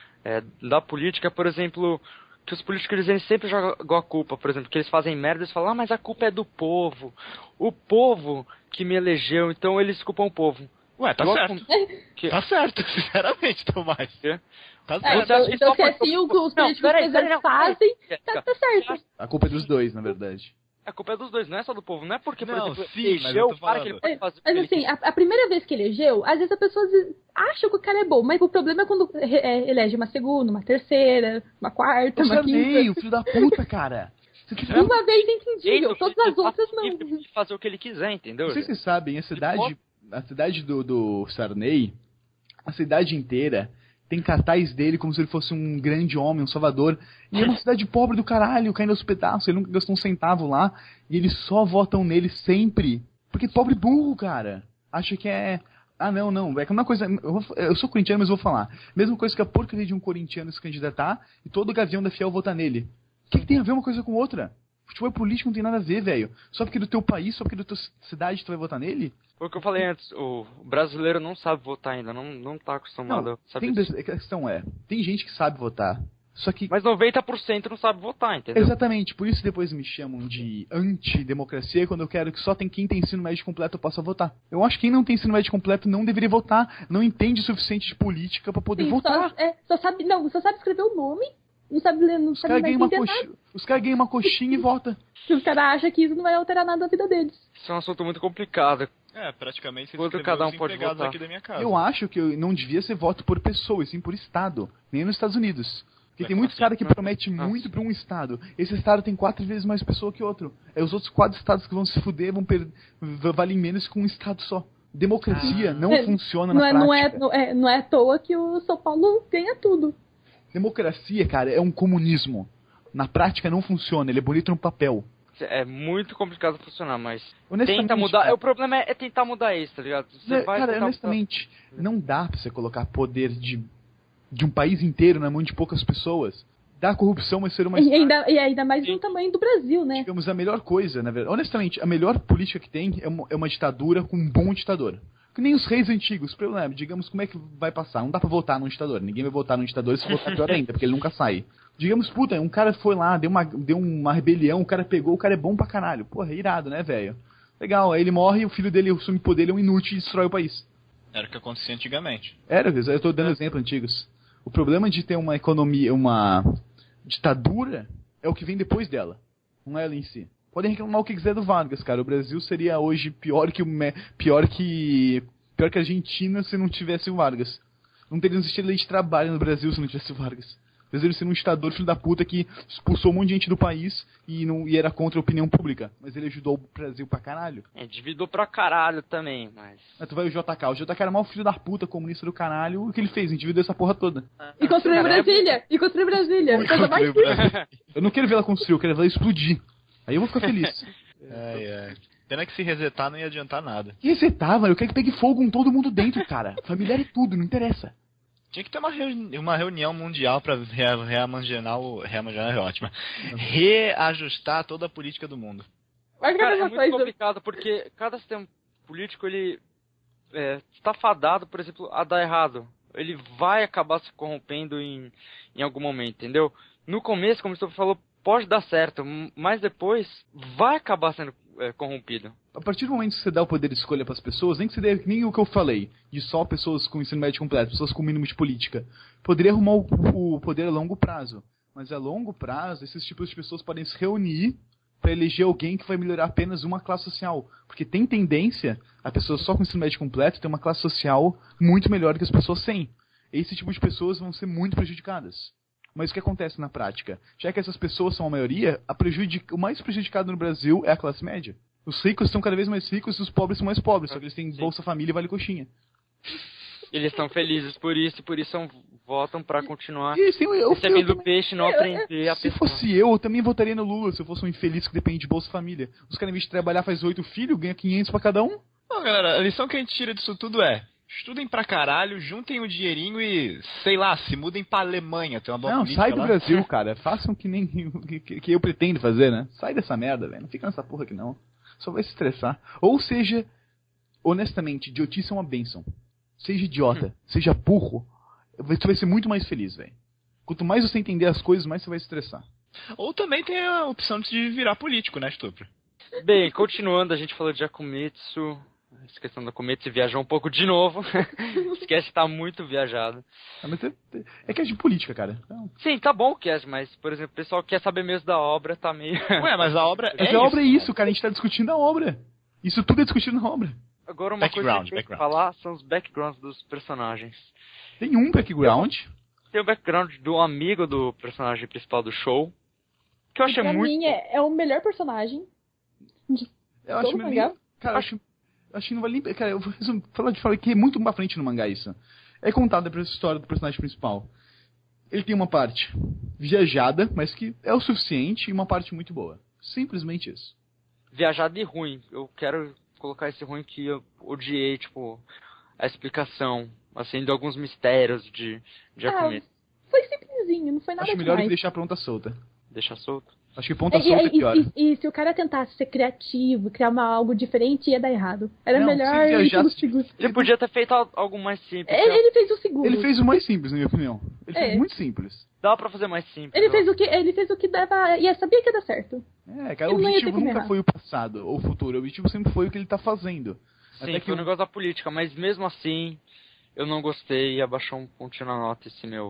da política, por exemplo, que os políticos eles sempre jogam a culpa, por exemplo, que eles fazem merda, eles falam, mas a culpa é do povo. O povo que me elegeu, então eles culpam o povo. Ué, tá certo. Tá certo, sinceramente, Tomás. Tá certo. Então se assim os políticos fazem, tá certo. A culpa é dos dois, na verdade. A culpa é dos dois, não é só do povo. Não é porque, por exemplo, sim, elegeu o cara que ele pode fazer. Mas assim, a primeira vez que elegeu, às vezes a pessoa acha que o cara é bom, mas o problema é quando elege uma segunda, uma terceira, uma quarta, uma quinta. O filho da puta, cara. Uma vez entendível, todas as outras não. Ele pode fazer o que ele quiser, entendeu? Não sei se vocês sabem, a cidade do Sarney, a cidade inteira tem cartaz dele como se ele fosse um grande homem, um salvador. E é uma cidade pobre do caralho, caindo aos pedaços. Ele nunca gastou um centavo lá. E eles só votam nele sempre. Porque pobre burro, cara. Acha que é... Ah, não. É que uma coisa... Eu sou corintiano, mas vou falar. Mesma coisa que a porcaria de um corintiano se candidatar e todo o gavião da Fiel votar nele. O que tem a ver uma coisa com outra? Futebol político não tem nada a ver, velho. Só porque do teu país, só porque da tua cidade tu vai votar nele? Foi o que eu falei antes, o brasileiro não sabe votar ainda, não tá acostumado a saber isso. A questão tem gente que sabe votar, só que... Mas 90% não sabe votar, entendeu? Exatamente, por isso depois me chamam de antidemocracia, quando eu quero que só quem tem ensino médio completo possa votar. Eu acho que quem não tem ensino médio completo não deveria votar, não entende o suficiente de política pra poder votar. Só sabe escrever o nome. Não sabe ler, não sabe mais entender nada. Os caras ganham uma coxinha e votam. Os caras acham que isso não vai alterar nada na vida deles. Isso é um assunto muito complicado. Praticamente você descreveu cada um os pode empregados votar. aqui da minha casa. Eu acho que não devia ser voto por pessoa, e sim por estado. Nem nos Estados Unidos. Porque tem muitos caras que prometem muito pra um estado. Esse estado tem 4 vezes mais pessoa que outro. Os outros 4 estados que vão se fuder valem menos que um estado só. Democracia não funciona na prática. Não é à toa que o São Paulo ganha tudo. Democracia, cara, é um comunismo. Na prática não funciona, ele é bonito no papel. É muito complicado funcionar, mas honestamente, tenta mudar. Cara, o problema é tentar mudar isso, tá ligado? Honestamente, não dá pra você colocar poder de um país inteiro na mão de poucas pessoas. Da corrupção vai ser uma... E ainda mais no tamanho do Brasil, né? Digamos, a melhor coisa, na verdade. Honestamente, a melhor política que tem é uma ditadura com um bom ditador. Que nem os reis antigos. Problema, digamos, como é que vai passar? Não dá pra votar num ditador. Ninguém vai votar num ditador, se votar pior ainda, porque ele nunca sai. Digamos, um cara foi lá, deu uma rebelião, o cara pegou, o cara é bom pra caralho. Porra, é irado, né, velho? Legal, aí ele morre e o filho dele assume o poder, ele é um inútil e destrói o país. Era o que acontecia antigamente. Eu tô dando exemplos antigos. O problema de ter uma economia, uma ditadura, é o que vem depois dela. Não é ela em si. Podem reclamar o que quiser do Vargas, cara. O Brasil seria hoje pior que a Argentina se não tivesse o Vargas. Não teria existido lei de trabalho no Brasil se não tivesse o Vargas. O Brasil seria um ditador filho da puta que expulsou um monte de gente do país e era contra a opinião pública. Mas ele ajudou o Brasil pra caralho. Endividou pra caralho também, mas... Tu vai o JK. O JK era o maior filho da puta, comunista do caralho. O que ele fez? Endividou essa porra toda. E construiu Brasília! Eu não quero ver ela construir, eu quero ver ela explodir. Aí eu vou ficar feliz. Pena que se resetar não ia adiantar nada. Que resetar, mano? Eu quero que pegue fogo com todo mundo dentro, cara. Familiar é tudo, não interessa. Tinha que ter uma reunião mundial pra reajustar toda a política do mundo. Cara, é muito complicado, porque cada sistema político, ele está fadado, por exemplo, a dar errado. Ele vai acabar se corrompendo em algum momento, entendeu? No começo, como você falou, pode dar certo, mas depois vai acabar sendo corrompido. A partir do momento que você dá o poder de escolha para as pessoas, nem que você dê nem o que eu falei, de só pessoas com ensino médio completo, pessoas com mínimo de política, poderia arrumar o poder a longo prazo. Mas a longo prazo, esses tipos de pessoas podem se reunir para eleger alguém que vai melhorar apenas uma classe social. Porque tem tendência a pessoas só com ensino médio completo ter uma classe social muito melhor do que as pessoas sem. Esse tipo de pessoas vão ser muito prejudicadas. Mas o que acontece na prática? Já que essas pessoas são a maioria, o mais prejudicado no Brasil é a classe média. Os ricos estão cada vez mais ricos e os pobres são mais pobres, só que eles têm Bolsa Família e Vale Coxinha. Eles estão felizes por isso votam pra continuar recebendo peixe e não aprender a pescar. Se fosse eu também votaria no Lula, se eu fosse um infeliz que depende de Bolsa Família. Os caras, em vez de trabalhar, faz 8 filhos, ganha 500 pra cada um. Não, galera, a lição que a gente tira disso tudo é: estudem pra caralho, juntem o dinheirinho e, sei lá, se mudem pra Alemanha. Tem uma boa política sai do lá. Brasil, cara. Façam que nem que eu pretendo fazer, né? Sai dessa merda, velho. Não fica nessa porra aqui, não. Só vai se estressar. Ou seja, honestamente, idiotice é uma bênção. Seja idiota, seja burro, você vai ser muito mais feliz, velho. Quanto mais você entender as coisas, mais você vai se estressar. Ou também tem a opção de virar político, né, Estupro? Bem, continuando, a gente falou de Akumetsu. Essa questão da Akumetsu viajou um pouco de novo. Esse cast tá muito viajado. Mas é que é de política, cara. Então... Sim, tá bom o cast, mas, por exemplo, o pessoal que quer saber mesmo da obra, tá meio... Ué, mas a obra Mas a obra é isso, cara. A gente tá discutindo a obra. Isso tudo é discutido na obra. Agora uma coisa que tem que falar são os backgrounds dos personagens. Tem um background. Tem o background do amigo do personagem principal do show. Que eu achei pra muito... mim é o melhor personagem de Eu todo acho mangá. meio... Cara, acho que não vale... Cara, eu vou falar que é muito pra frente no mangá isso. É contada essa história do personagem principal. Ele tem uma parte viajada, mas que é o suficiente, e uma parte muito boa. Simplesmente isso. Viajado e ruim. Eu quero colocar esse ruim que eu odiei, tipo, a explicação, assim, de alguns mistérios de Akumetsu. Foi simplesinho, não foi nada Acho melhor demais. que deixar a ponta solta. Deixa solto. Acho que ponta solta é pior. E se o cara tentasse ser criativo, criar algo diferente, ia dar errado. Era Não, melhor se ir viajasse- pelo seguro. Ele podia ter feito algo mais simples. Ele fez o seguro. Ele fez o mais simples, na minha opinião. Ele É. fez muito simples. Dava pra fazer mais simples. Ele ó. fez o que dava. E sabia que ia dar certo. É, cara, o Ele não ia ter objetivo como nunca errar. foi o passado ou o futuro. O objetivo sempre foi o que ele tá fazendo. Sim, Até que foi um o- negócio da política, mas mesmo assim, eu não gostei e abaixou um pontinho na nota esse meu.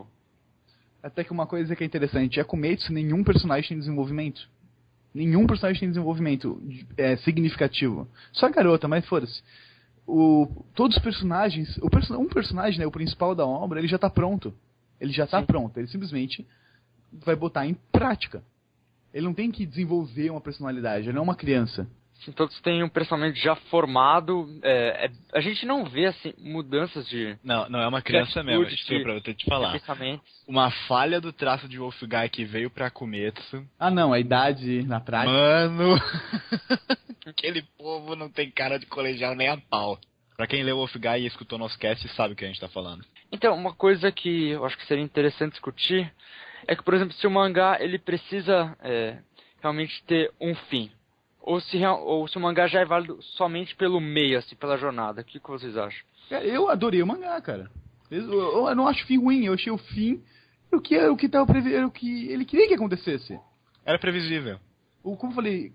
Até que uma coisa que é interessante, Akumetsu, nenhum personagem tem desenvolvimento. Nenhum personagem tem desenvolvimento significativo. Só a garota, mas foda-se. Todos os personagens, um personagem, né, o principal da obra, ele já tá pronto. Ele já tá Sim. pronto. Ele simplesmente vai botar em prática. Ele não tem que desenvolver uma personalidade, ele não é uma criança. Assim, todos têm um personagem já formado. A gente não vê assim mudanças de Não é uma criança mesmo, Estupro, eu tenho que te falar. pensamentos. Uma falha do traço de Wolfguy que veio pra Akumetsu. Ah não, a idade na prática. Mano, aquele povo não tem cara de colegial nem a pau. Pra quem leu Wolfguy e escutou nosso cast, sabe o que a gente tá falando. Então, uma coisa que eu acho que seria interessante discutir é que, por exemplo, se o mangá ele precisa realmente ter um fim. Ou se o mangá já é válido somente pelo meio, assim, pela jornada. O que vocês acham? Eu adorei o mangá, cara. Eu não acho o fim ruim, eu achei o fim o que o que ele queria que acontecesse. Era previsível. Como eu falei,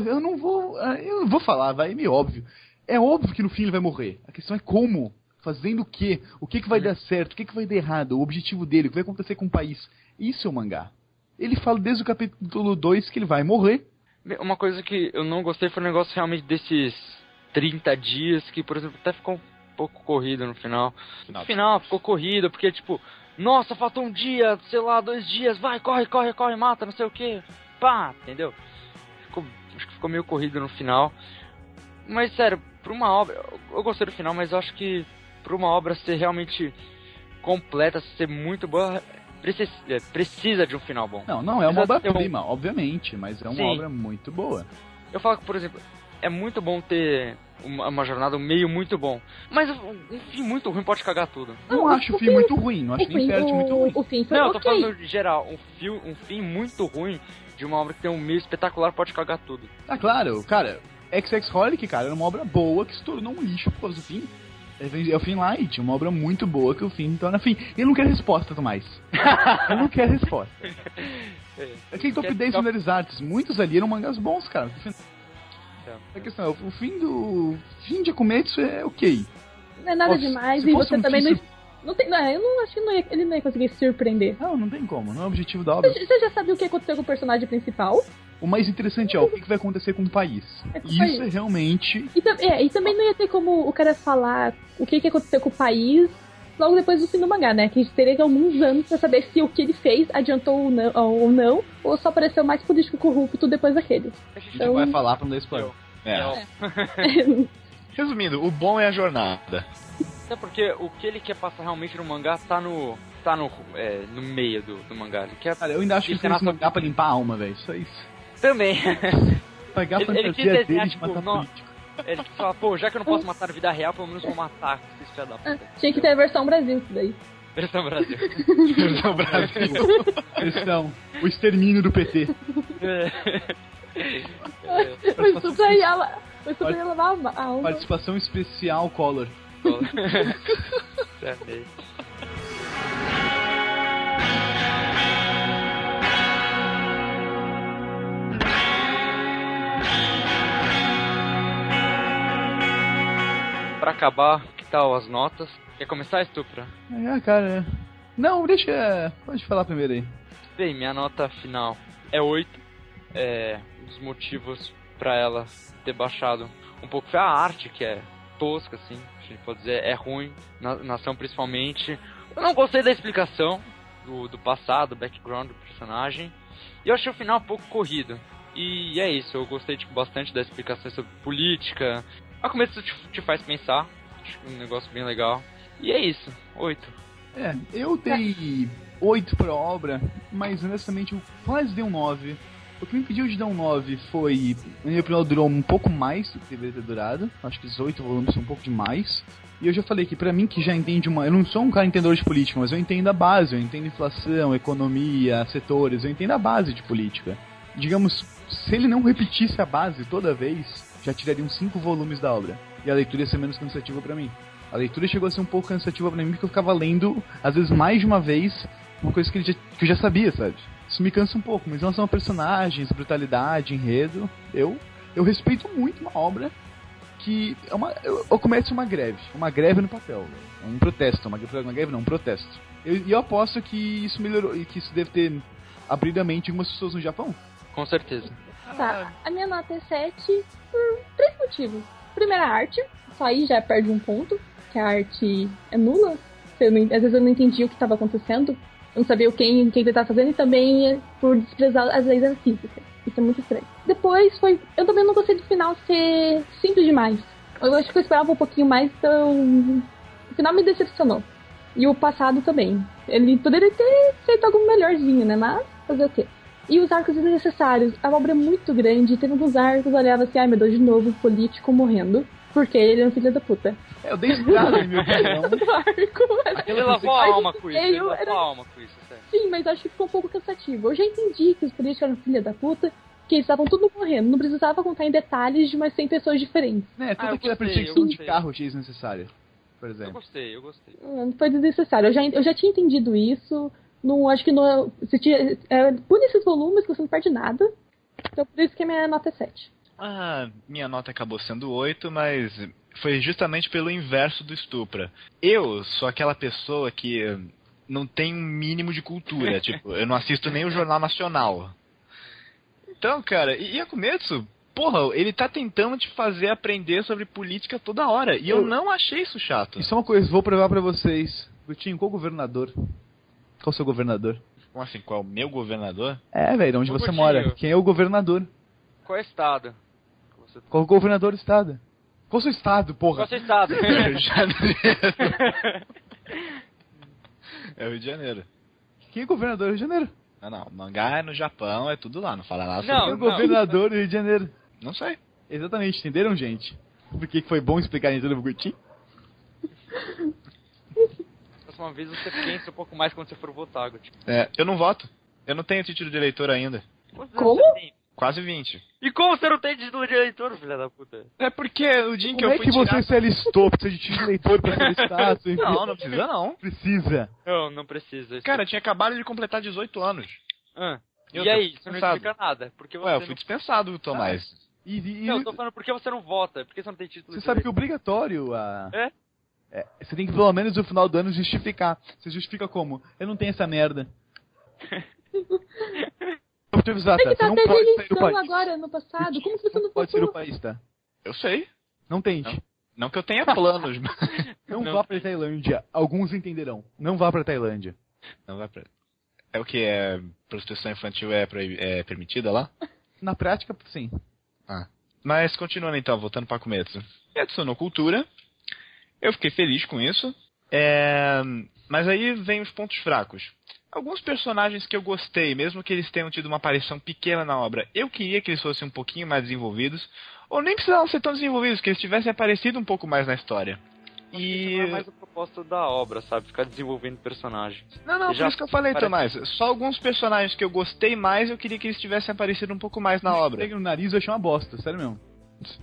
eu vou falar, vai, é meio óbvio. É óbvio que no fim ele vai morrer. A questão é como, fazendo o quê? O que vai dar certo, o que vai dar errado, o objetivo dele, o que vai acontecer com o país. Isso é o mangá. Ele fala desde o capítulo 2 que ele vai morrer. Uma coisa que eu não gostei foi o negócio realmente desses 30 dias, que, por exemplo, até ficou um pouco corrido no final. No final ficou corrido, porque, tipo, nossa, falta um dia, sei lá, 2 dias, vai, corre, mata, não sei o que. Pá, entendeu? Acho que ficou meio corrido no final. Mas, sério, pra uma obra, eu gostei do final, mas eu acho que pra uma obra ser realmente completa, ser muito boa, precisa de um final bom. Não é uma Precisa ter obra-prima, obviamente, mas é uma Sim. obra muito boa. Eu falo que, por exemplo, é muito bom ter uma jornada, um meio muito bom. Mas um fim muito ruim pode cagar tudo. Não acho o fim muito ruim, não acho nem perto muito ruim. O fim foi Não, eu tô ok. falando de geral. Um fim muito ruim de uma obra que tem um meio espetacular pode cagar tudo. Ah, claro, cara, XX-Holic, cara, era uma obra boa que se tornou um lixo por causa do fim. É o Fim Light, uma obra muito boa que o fim torna fim. Eu não quero resposta, Tomás. Eu não quero resposta. Aquele top 10 Melhores Artes, muitos ali eram mangás bons, cara. A questão é, o fim de Akumetsu é ok. Não é nada Nossa, demais se e fosse você um também fim não tem. Não, eu não acho que ele não ia conseguir se surpreender. Não tem como, não é o objetivo da obra. Você já sabia o que aconteceu com o personagem principal? O mais interessante é o que vai acontecer com o país. Com o Isso país. é realmente... E também não ia ter como o cara falar o que aconteceu com o país logo depois do fim do mangá, né? Que teria alguns anos pra saber se o que ele fez adiantou ou não, ou só apareceu mais político corrupto depois daquele. A gente vai falar pra não dar spoiler. Resumindo, o bom é a jornada. Até porque o que ele quer passar realmente no mangá tá no meio do mangá. Ele quer Cara, eu ainda acho que ele fez esse mangá pra limpar a alma, velho. Só isso. também. Pagar a Ele quis fantasia desenhar, dele de tipo, matar não- político. Ele fala, pô, já que eu não posso matar na vida real, pelo menos vou matar esses filha da puta. Tinha que ter a versão Brasil isso daí. Versão Brasil. Versão Brasil. Questão, o extermínio do PT. O estupro ia lavar a alma. Participação especial Collor. escola. Realmente. Pra acabar, que tal as notas? Quer começar, Estupra? Cara. Não, deixa. Pode falar primeiro aí. Bem, minha nota final é 8. Um dos motivos pra ela ter baixado um pouco foi a arte, que é tosca, assim, a gente pode dizer, é ruim, na ação principalmente. Eu não gostei da explicação do passado, do background do personagem, e eu achei o final um pouco corrido. E é isso, eu gostei bastante da explicação sobre política. A começo te faz pensar, acho um negócio bem legal. E é isso, 8. Eu dei 8 pra obra, mas honestamente eu quase dei um 9. O que me impediu de dar um 9 foi... Na minha opinião, durou um pouco mais do que deveria ter durado. Acho que os 8 volumes são um pouco demais. E eu já falei que pra mim, que já entende uma... Eu não sou um cara entendedor de política, mas eu entendo a base. Eu entendo inflação, economia, setores. Eu entendo a base de política. Digamos, se ele não repetisse a base toda vez, já tiraria uns 5 volumes da obra. E a leitura ia ser menos cansativa pra mim. A leitura chegou a ser um pouco cansativa pra mim, porque eu ficava lendo, às vezes mais de uma vez, uma coisa que eu já sabia, sabe? Isso me cansa um pouco, mas em relação a personagens, brutalidade, enredo, eu respeito muito uma obra que é eu começo uma greve no papel, um protesto, uma greve não, um protesto. E eu aposto que isso melhorou, e que isso deve ter abrido a mente de algumas pessoas no Japão. Com certeza. Tá, a minha nota é 7 por 3 motivos. Primeiro, a arte, só aí já perde um ponto, que a arte é nula. Às vezes eu não entendi o que estava acontecendo. Eu não sabia quem ele estava fazendo, e também por desprezar as leis da física. Isso é muito estranho. Depois eu também não gostei do final ser simples demais. Eu acho que eu esperava um pouquinho mais, então o final me decepcionou. E o passado também. Ele poderia ter feito algo melhorzinho, né? Mas fazer o quê? E os arcos desnecessários. A obra é muito grande. Teve alguns arcos, eu olhava assim, ai meu Deus, de novo, político morrendo. Porque ele é um filho da puta. Eu dei estrada no meu opinião. Ele lavou a alma com isso. Ele lavou a alma com isso, sério. Sim, mas acho que ficou um pouco cansativo. Eu já entendi que os políticos eram filha da puta, que eles estavam tudo morrendo. Não precisava contar em detalhes de umas 100 pessoas diferentes. Toda aquela perseguição de carro achei desnecessária, por exemplo. Eu gostei. Não foi desnecessário. Eu já tinha entendido isso. Não, acho que não. Por esses volumes que você não perde nada. Então por isso que a minha nota é 7. Minha nota acabou sendo 8, mas foi justamente pelo inverso do Estupra. Eu sou aquela pessoa que não tem um mínimo de cultura, tipo, eu não assisto nem o Jornal Nacional. Então, cara, e Yakumetsu, porra, ele tá tentando te fazer aprender sobre política toda hora, e eu não achei isso chato. Isso é uma coisa, vou provar pra vocês. Gutinho, qual governador? Qual o seu governador? Como assim, qual é o meu governador? Velho, onde você mora? Quem é o governador? Qual é o estado? Qual o governador do estado? Qual o seu estado, porra? Qual é o seu estado? Rio de Janeiro. É o Rio de Janeiro. Quem é o governador do Rio de Janeiro? Não, mangá é no Japão, é tudo lá, não fala lá sobre... Quem é o governador do Rio de Janeiro? Não sei. Exatamente, entenderam, gente? Por que foi bom explicar em tudo pro Gutinho? Próxima vez você pensa um pouco mais quando você for votar, Gutinho. Eu não voto. Eu não tenho título de eleitor ainda. Como? Quase 20. E como você não tem título de eleitor, filha da puta? É porque o dia em que eu fui Como é que tirar... você se alistou? Precisa de título de eleitor pra ser estado? Não precisa não. Precisa. Não precisa. Cara, eu tinha acabado de completar 18 anos. E aí, isso não explica nada. Porque você eu fui dispensado, Tomás. Não, eu tô falando porque você não vota, porque você não tem título de eleitor. Você sabe que é obrigatório você tem que pelo menos no final do ano justificar. Você justifica como? Eu não tenho essa merda. Vou te avisar, É que tá? Você tá não tendo pode sair do eleição país. agora, no passado. Como que você não pode sair do votou? país, tá? Eu sei. Não tente. Não que eu tenha planos. Não vá pra Tailândia. Alguns entenderão. Não vá pra Tailândia. Não vai pra... É o que? Prostituição infantil é permitida lá? Na prática, sim. Mas continuando então, voltando para Yakumetsu. Adicionou cultura. Eu fiquei feliz com isso. Mas aí vem os pontos fracos. Alguns personagens que eu gostei, mesmo que eles tenham tido uma aparição pequena na obra, eu queria que eles fossem um pouquinho mais desenvolvidos, ou nem precisavam ser tão desenvolvidos, que eles tivessem aparecido um pouco mais na história. Não é mais a proposta da obra, sabe? Ficar desenvolvendo personagens. Não, por isso que eu falei, Tomás. Só alguns personagens que eu gostei mais, eu queria que eles tivessem aparecido um pouco mais na obra. No nariz eu achei uma bosta, sério mesmo.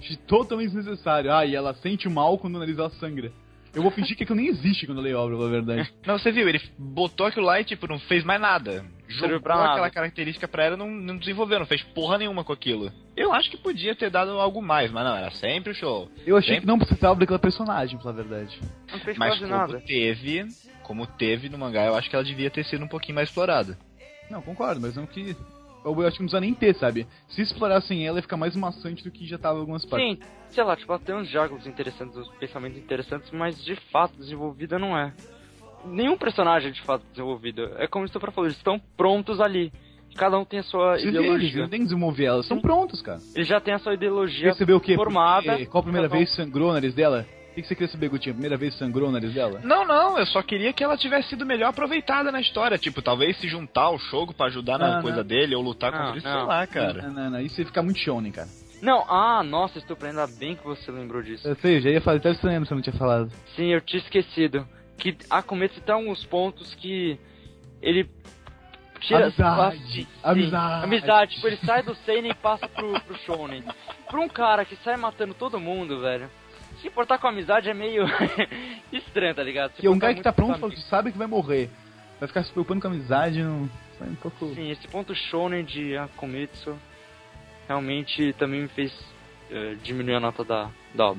totalmente desnecessário. Ah, e ela sente mal quando o nariz dela sangra. Eu vou fingir que aquilo nem existe quando eu leio a obra, na verdade. Não, você viu, ele botou aquilo lá e, tipo, não fez mais nada. Jogou aquela característica pra ela e não desenvolveu, não fez porra nenhuma com aquilo. Eu acho que podia ter dado algo mais, mas não, era sempre o show. Eu achei que não precisava daquela personagem, pra verdade. Não fez Mas quase nada. como teve no mangá, eu acho que ela devia ter sido um pouquinho mais explorada. Não, concordo, mas não que... Eu acho que não precisa nem ter, sabe? Se explorassem ela, ia ficar mais maçante do que já tava em algumas partes. Sim, sei lá, tipo, ela tem uns diálogos interessantes, uns pensamentos interessantes, mas de fato desenvolvida não é. Nenhum personagem é de fato desenvolvido. É como o Estopra falou, eles estão prontos ali. Cada um tem a sua ideologia. Eles não tem que desenvolver elas, estão prontos, cara. Eles já têm a sua ideologia Percebeu o quê? formada. Porque qual a primeira vez sangrou o nariz dela? O que você queria saber, Gutinho? A primeira vez sangrou o nariz dela? Não, eu só queria que ela tivesse sido melhor aproveitada na história. Tipo, talvez se juntar ao Shogo pra ajudar na coisa dele, ou lutar contra ele, sei lá, cara. Não, isso ia ficar muito shonen, cara. Não, nossa, Estopra, ainda bem que você lembrou disso. Eu sei, já ia falar, até estranhando se eu não tinha falado. Sim, eu tinha esquecido. Que a Kometsu tem alguns pontos que ele tira... Amizade, tipo, ele sai do seinen e passa pro shonen. Pra um cara que sai matando todo mundo, velho... Se importar com a amizade é meio estranho, tá ligado? Que é um cara que tá pronto, sabe que vai morrer. Vai ficar se preocupando com a amizade, não... Sai um pouco... Sim, esse ponto shonen de Akomitsu realmente também me fez diminuir a nota da obra.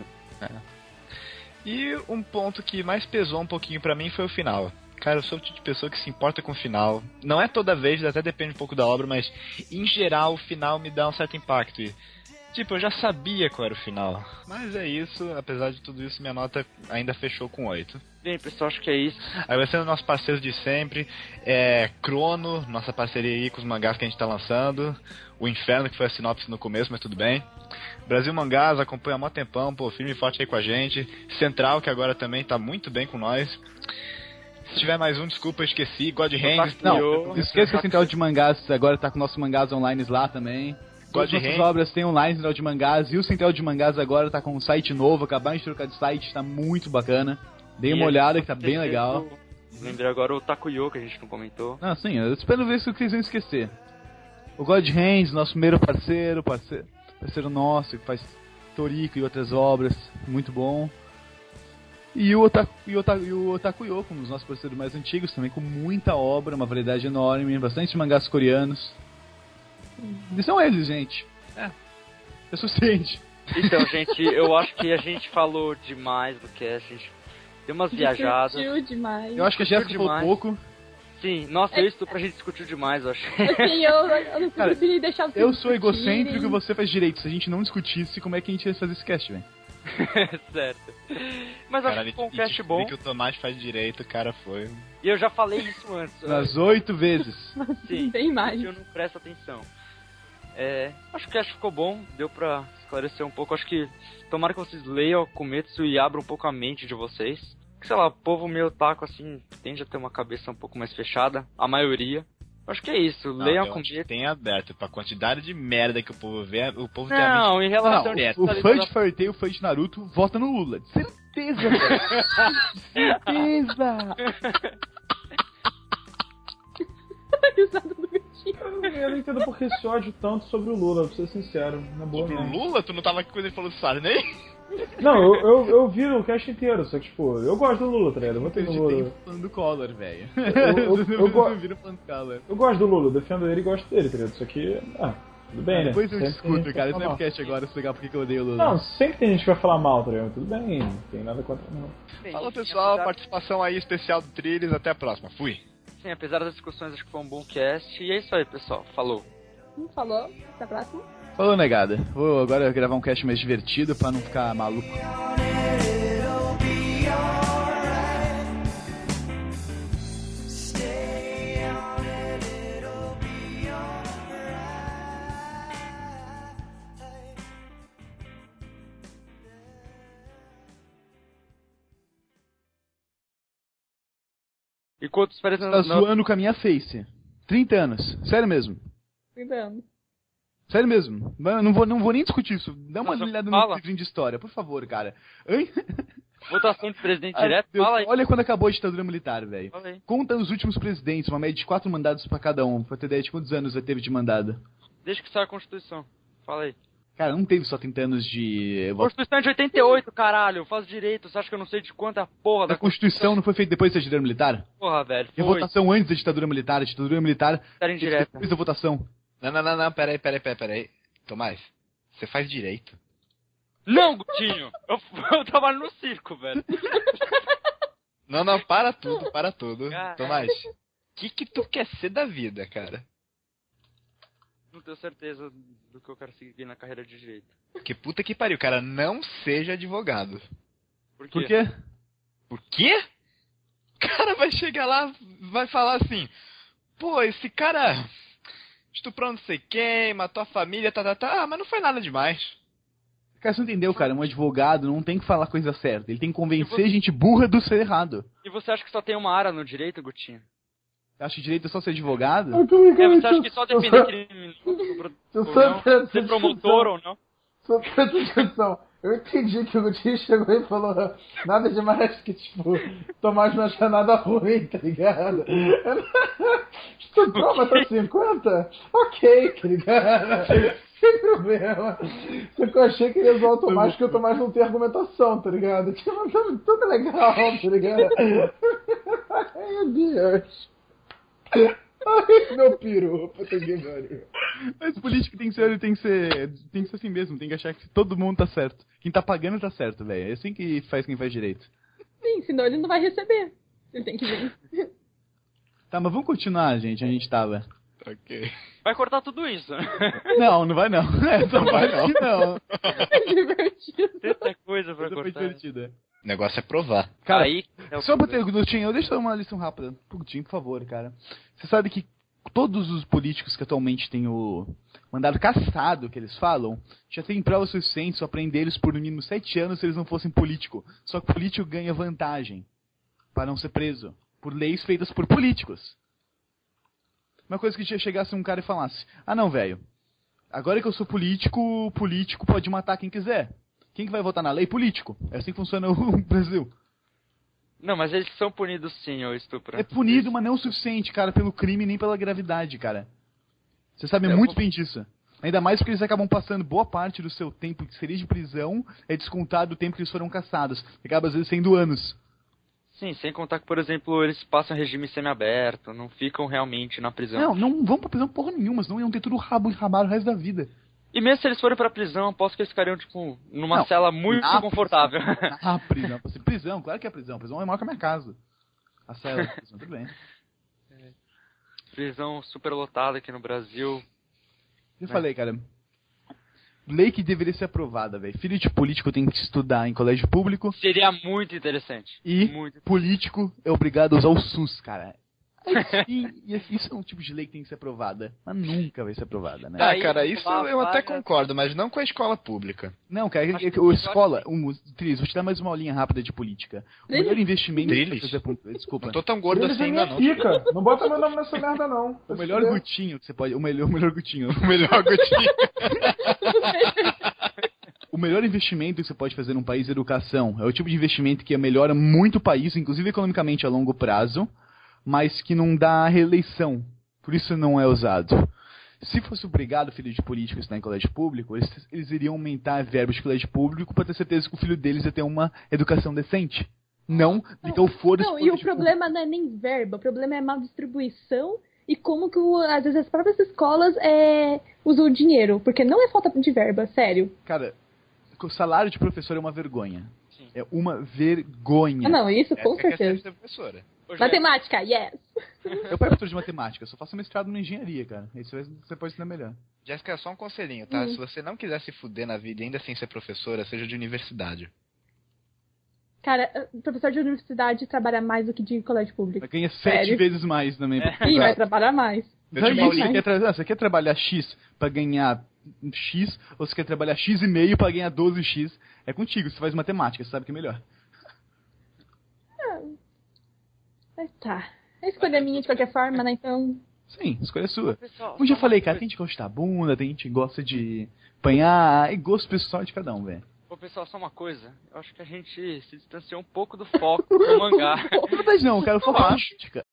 E um ponto que mais pesou um pouquinho pra mim foi o final. Cara, eu sou o tipo de pessoa que se importa com o final. Não é toda vez, até depende um pouco da obra, mas em geral o final me dá um certo impacto. E, tipo, eu já sabia qual era o final. Mas é isso, apesar de tudo isso, minha nota ainda fechou com 8. Bem, pessoal, acho que é isso. Agradecendo aos nossos parceiros de sempre. Crono, nossa parceria aí com os mangás que a gente tá lançando. O Inferno, que foi a sinopse no começo, mas tudo bem. Brasil Mangás, acompanha há mó tempão, pô, firme e forte aí com a gente. Central, que agora também tá muito bem com nós. Se tiver mais um, desculpa, eu esqueci. God Hand. Não esqueça que a Central de Mangás agora tá com nossos mangás online lá também. Todas as nossas obras tem online Central de Mangás. E o Central de Mangás agora tá com um site novo. Acabaram de trocar de site, tá muito bacana. Dei uma olhada que tá bem legal. Lembrei agora o Takuyo, que a gente não comentou. Ah, sim, eu espero ver se vocês vão esquecer. O God Hand, nosso primeiro parceiro nosso, que faz Toriko e outras obras, muito bom. E o Takuyo, como os nossos parceiros mais antigos, também com muita obra, uma variedade enorme, bastante mangás coreanos. E são eles, gente. É suficiente. Então, gente, eu acho que a gente falou demais do cast, a gente deu umas viajadas. Demais. Eu acho que a Jéssica falou pouco. Sim, nossa, isso pra gente discutir demais, eu acho. Assim, eu não consegui deixar vocês Eu sou egocêntrico e você faz direito. Se a gente não discutisse, como é que a gente ia fazer esse cast, velho? Certo. Mas acho que foi um cast bom. Que o Tomate faz direito, o cara foi. E eu já falei isso antes. Nas 8 vezes. Sim, tem mais. eu não presto atenção. Acho que o cast ficou bom, deu pra esclarecer um pouco. Acho que tomara que vocês leiam o Kometsu e abram um pouco a mente de vocês. Sei lá, o povo meio otaku assim tende a ter uma cabeça um pouco mais fechada, a maioria. Acho que é isso, leiam a Kometsu. Tem aberto, pra quantidade de merda que o povo vê, o povo tem Não, em relação o fã de Fairy Tail, o fã de Naruto, vota no Lula. De certeza, velho. Certeza. Eu não entendo porque esse ódio tanto sobre o Lula, pra ser sincero. Na boa, sobre o Lula? Tu não tava aqui quando ele falou do Sarney? Não, eu vi o cast inteiro, só que tipo, eu gosto do Lula, tá ligado? Eu votei no Lula. Tem fã do Collor, velho. Eu gosto do Lula, defendo ele e gosto dele, tá ligado? Só que, tudo bem, né? Depois eu discuto, cara. Esse não é o cast agora, explicar por que eu odeio o Lula. Não, sempre tem gente que vai falar mal, tá ligado? Tudo bem, não tem nada contra não. Fala pessoal, participação aí especial do Trilhos, até a próxima. Fui. Sim, apesar das discussões, acho que foi um bom cast. E é isso aí, pessoal. Falou. Falou, até a próxima. Falou, negada. Vou agora gravar um cast mais divertido pra não ficar maluco. Enquanto espera Tá zoando com a minha face. 30 anos. Sério mesmo. 30 anos. Sério mesmo. Não vou nem discutir isso. Dá uma olhada no livrinho de história, por favor, cara. Votação de presidente direto, fala aí. Olha quando acabou a ditadura militar, velho. Fala aí. Conta os últimos presidentes, uma média de 4 mandados pra cada um, pra ter ideia de quantos anos já teve de mandado. Desde que saia a Constituição. Fala aí. Cara, não teve só 30 anos de... Constituição de 88, caralho. Eu faço direito. Você acha que eu não sei de quanta porra A Constituição não foi feita depois da ditadura militar? Porra, velho. E a votação antes da ditadura militar? A ditadura militar Era indireta. depois da votação. Não, peraí. Tomás, você faz direito? Não, Gutinho. Eu trabalho no circo, velho. Não, para tudo. Caralho. Tomás, o que tu quer ser da vida, cara? Não tenho certeza do que eu quero seguir na carreira de direito. Que puta que pariu, cara, não seja advogado. Por quê? Por quê? Por quê? O cara vai chegar lá, vai falar assim, pô, esse cara estuprou não sei quem, matou a família, mas não foi nada demais. Cara, você não entendeu, cara? Um advogado não tem que falar a coisa certa. Ele tem que convencer gente burra do ser errado. E você acha que só tem uma área no direito, Gutinho? Acha que direito é só ser advogado? Você acha que só depender criminoso, ser promotor ou não? Só presta atenção. Eu entendi que o Gutinho chegou e falou nada demais que, tipo, Tomás não acha nada ruim, tá ligado? Estuprou, matou 50? Ok, tá ligado? Sem problema. Só que eu achei que ele ia zoar o Tomás, porque o Tomás não tem argumentação, tá ligado? Tipo, tudo legal, tá ligado? Ai, meu Deus. Ai, meu peru, puta que pariu. Mas político tem que ser assim mesmo, tem que achar que todo mundo tá certo. Quem tá pagando tá certo, velho. É assim que faz quem faz direito. Sim, senão ele não vai receber. Ele tem que vir. Tá, mas vamos continuar, gente, a gente tava. Ok. Vai cortar tudo isso. Não vai não. Essa parte não. É divertido. Tanta coisa pra Essa foi cortar. divertida. O negócio é provar. Cara, Aí é o só pra ter problema. Gutinho, deixa eu dar uma lição rápida. Gutinho, por favor, cara. Você sabe que todos os políticos que atualmente têm o mandado caçado, que eles falam, já tem provas suficientes pra prender eles por no mínimo 7 anos se eles não fossem político. Só que o político ganha vantagem para não ser preso por leis feitas por políticos. Uma coisa que chegasse um cara e falasse: ah não, velho, agora que eu sou político, o político pode matar quem quiser. Quem que vai votar na lei? Político. É assim que funciona o Brasil. Não, mas eles são punidos sim, ô estupro. É punido, mas não o suficiente, cara, pelo crime nem pela gravidade, cara. Você sabe Eu muito vou- bem disso. Ainda mais porque eles acabam passando boa parte do seu tempo que seria de prisão é descontado do tempo que eles foram caçados. Acaba às vezes sendo anos. Sim, sem contar que, por exemplo, eles passam regime semiaberto, não ficam realmente na prisão. Não vão pra prisão porra nenhuma, senão iam ter tudo rabo enrabado o resto da vida. E mesmo se eles forem pra prisão, aposto que eles ficariam, tipo, numa Não, cela muito na confortável. Ah, prisão. Prisão, claro que é prisão. Prisão é maior que a minha casa. A cela da prisão, tudo bem. Prisão super lotada aqui no Brasil. Eu falei, cara. Lei que deveria ser aprovada, velho. Filho de político tem que estudar em colégio público. Seria muito interessante. E Muito. político é obrigado a usar o SUS, cara. Isso é um tipo de lei que tem que ser aprovada. Mas nunca vai ser aprovada, né? Aí, Cara, isso lá, eu até vaga- concordo, mas não com a escola pública. Não, cara, Acho que o eu escola... Tris, vou te dar mais uma aulinha rápida de política. O Trilhos? melhor investimento... Trilhos? Desculpa. Não tô tão gordo Eles assim é ainda minha não. pica. Não bota meu nome nessa merda, não. O melhor gutinho que você pode... O melhor gutinho. O melhor Gutinho. O melhor investimento que você pode fazer num país é educação. É o tipo de investimento que melhora muito o país, inclusive economicamente a longo prazo, mas que não dá reeleição. Por isso não é usado. Se fosse obrigado o filho de político a estudar em colégio público, eles iriam aumentar a verba de colégio público para ter certeza que o filho deles ia ter uma educação decente. Não ligar o foda-se Não, pro e o colégio problema não é nem verba, o problema é a mal distribuição e como que às vezes as próprias escolas usam o dinheiro, porque não é falta de verba, sério. público. Cara, o salário de professor é uma vergonha. Sim. É uma vergonha. Ah, não, isso Essa com que é a certeza. ser professora. Hoje Matemática, yes! Eu pego professor de matemática, eu só faço mestrado na engenharia, cara. Aí você pode ensinar melhor. Jéssica, só um conselhinho, tá? Se você não quiser se fuder na vida e ainda assim ser professora, seja de universidade. Cara, professor de universidade trabalha mais do que de colégio público. Mas ganha 7 Sério? vezes mais também. Sim, vai trabalhar mais. Eu Sabe, tive uma você quer trabalhar X pra ganhar X, ou você quer trabalhar X e meio pra ganhar 12X? É contigo, você faz matemática, você sabe que é melhor. Mas tá. A escolha é minha de qualquer forma, né? Então. Sim, escolha sua. Pessoal, Como eu já só falei, uma cara, tem gente que gosta da bunda, tem gente que gosta de apanhar, e gosto pessoal de cada um, velho. Ô, pessoal, só uma coisa. Eu acho que a gente se distanciou um pouco do foco do mangá. Na verdade não, cara, eu foco Eu na acho. política.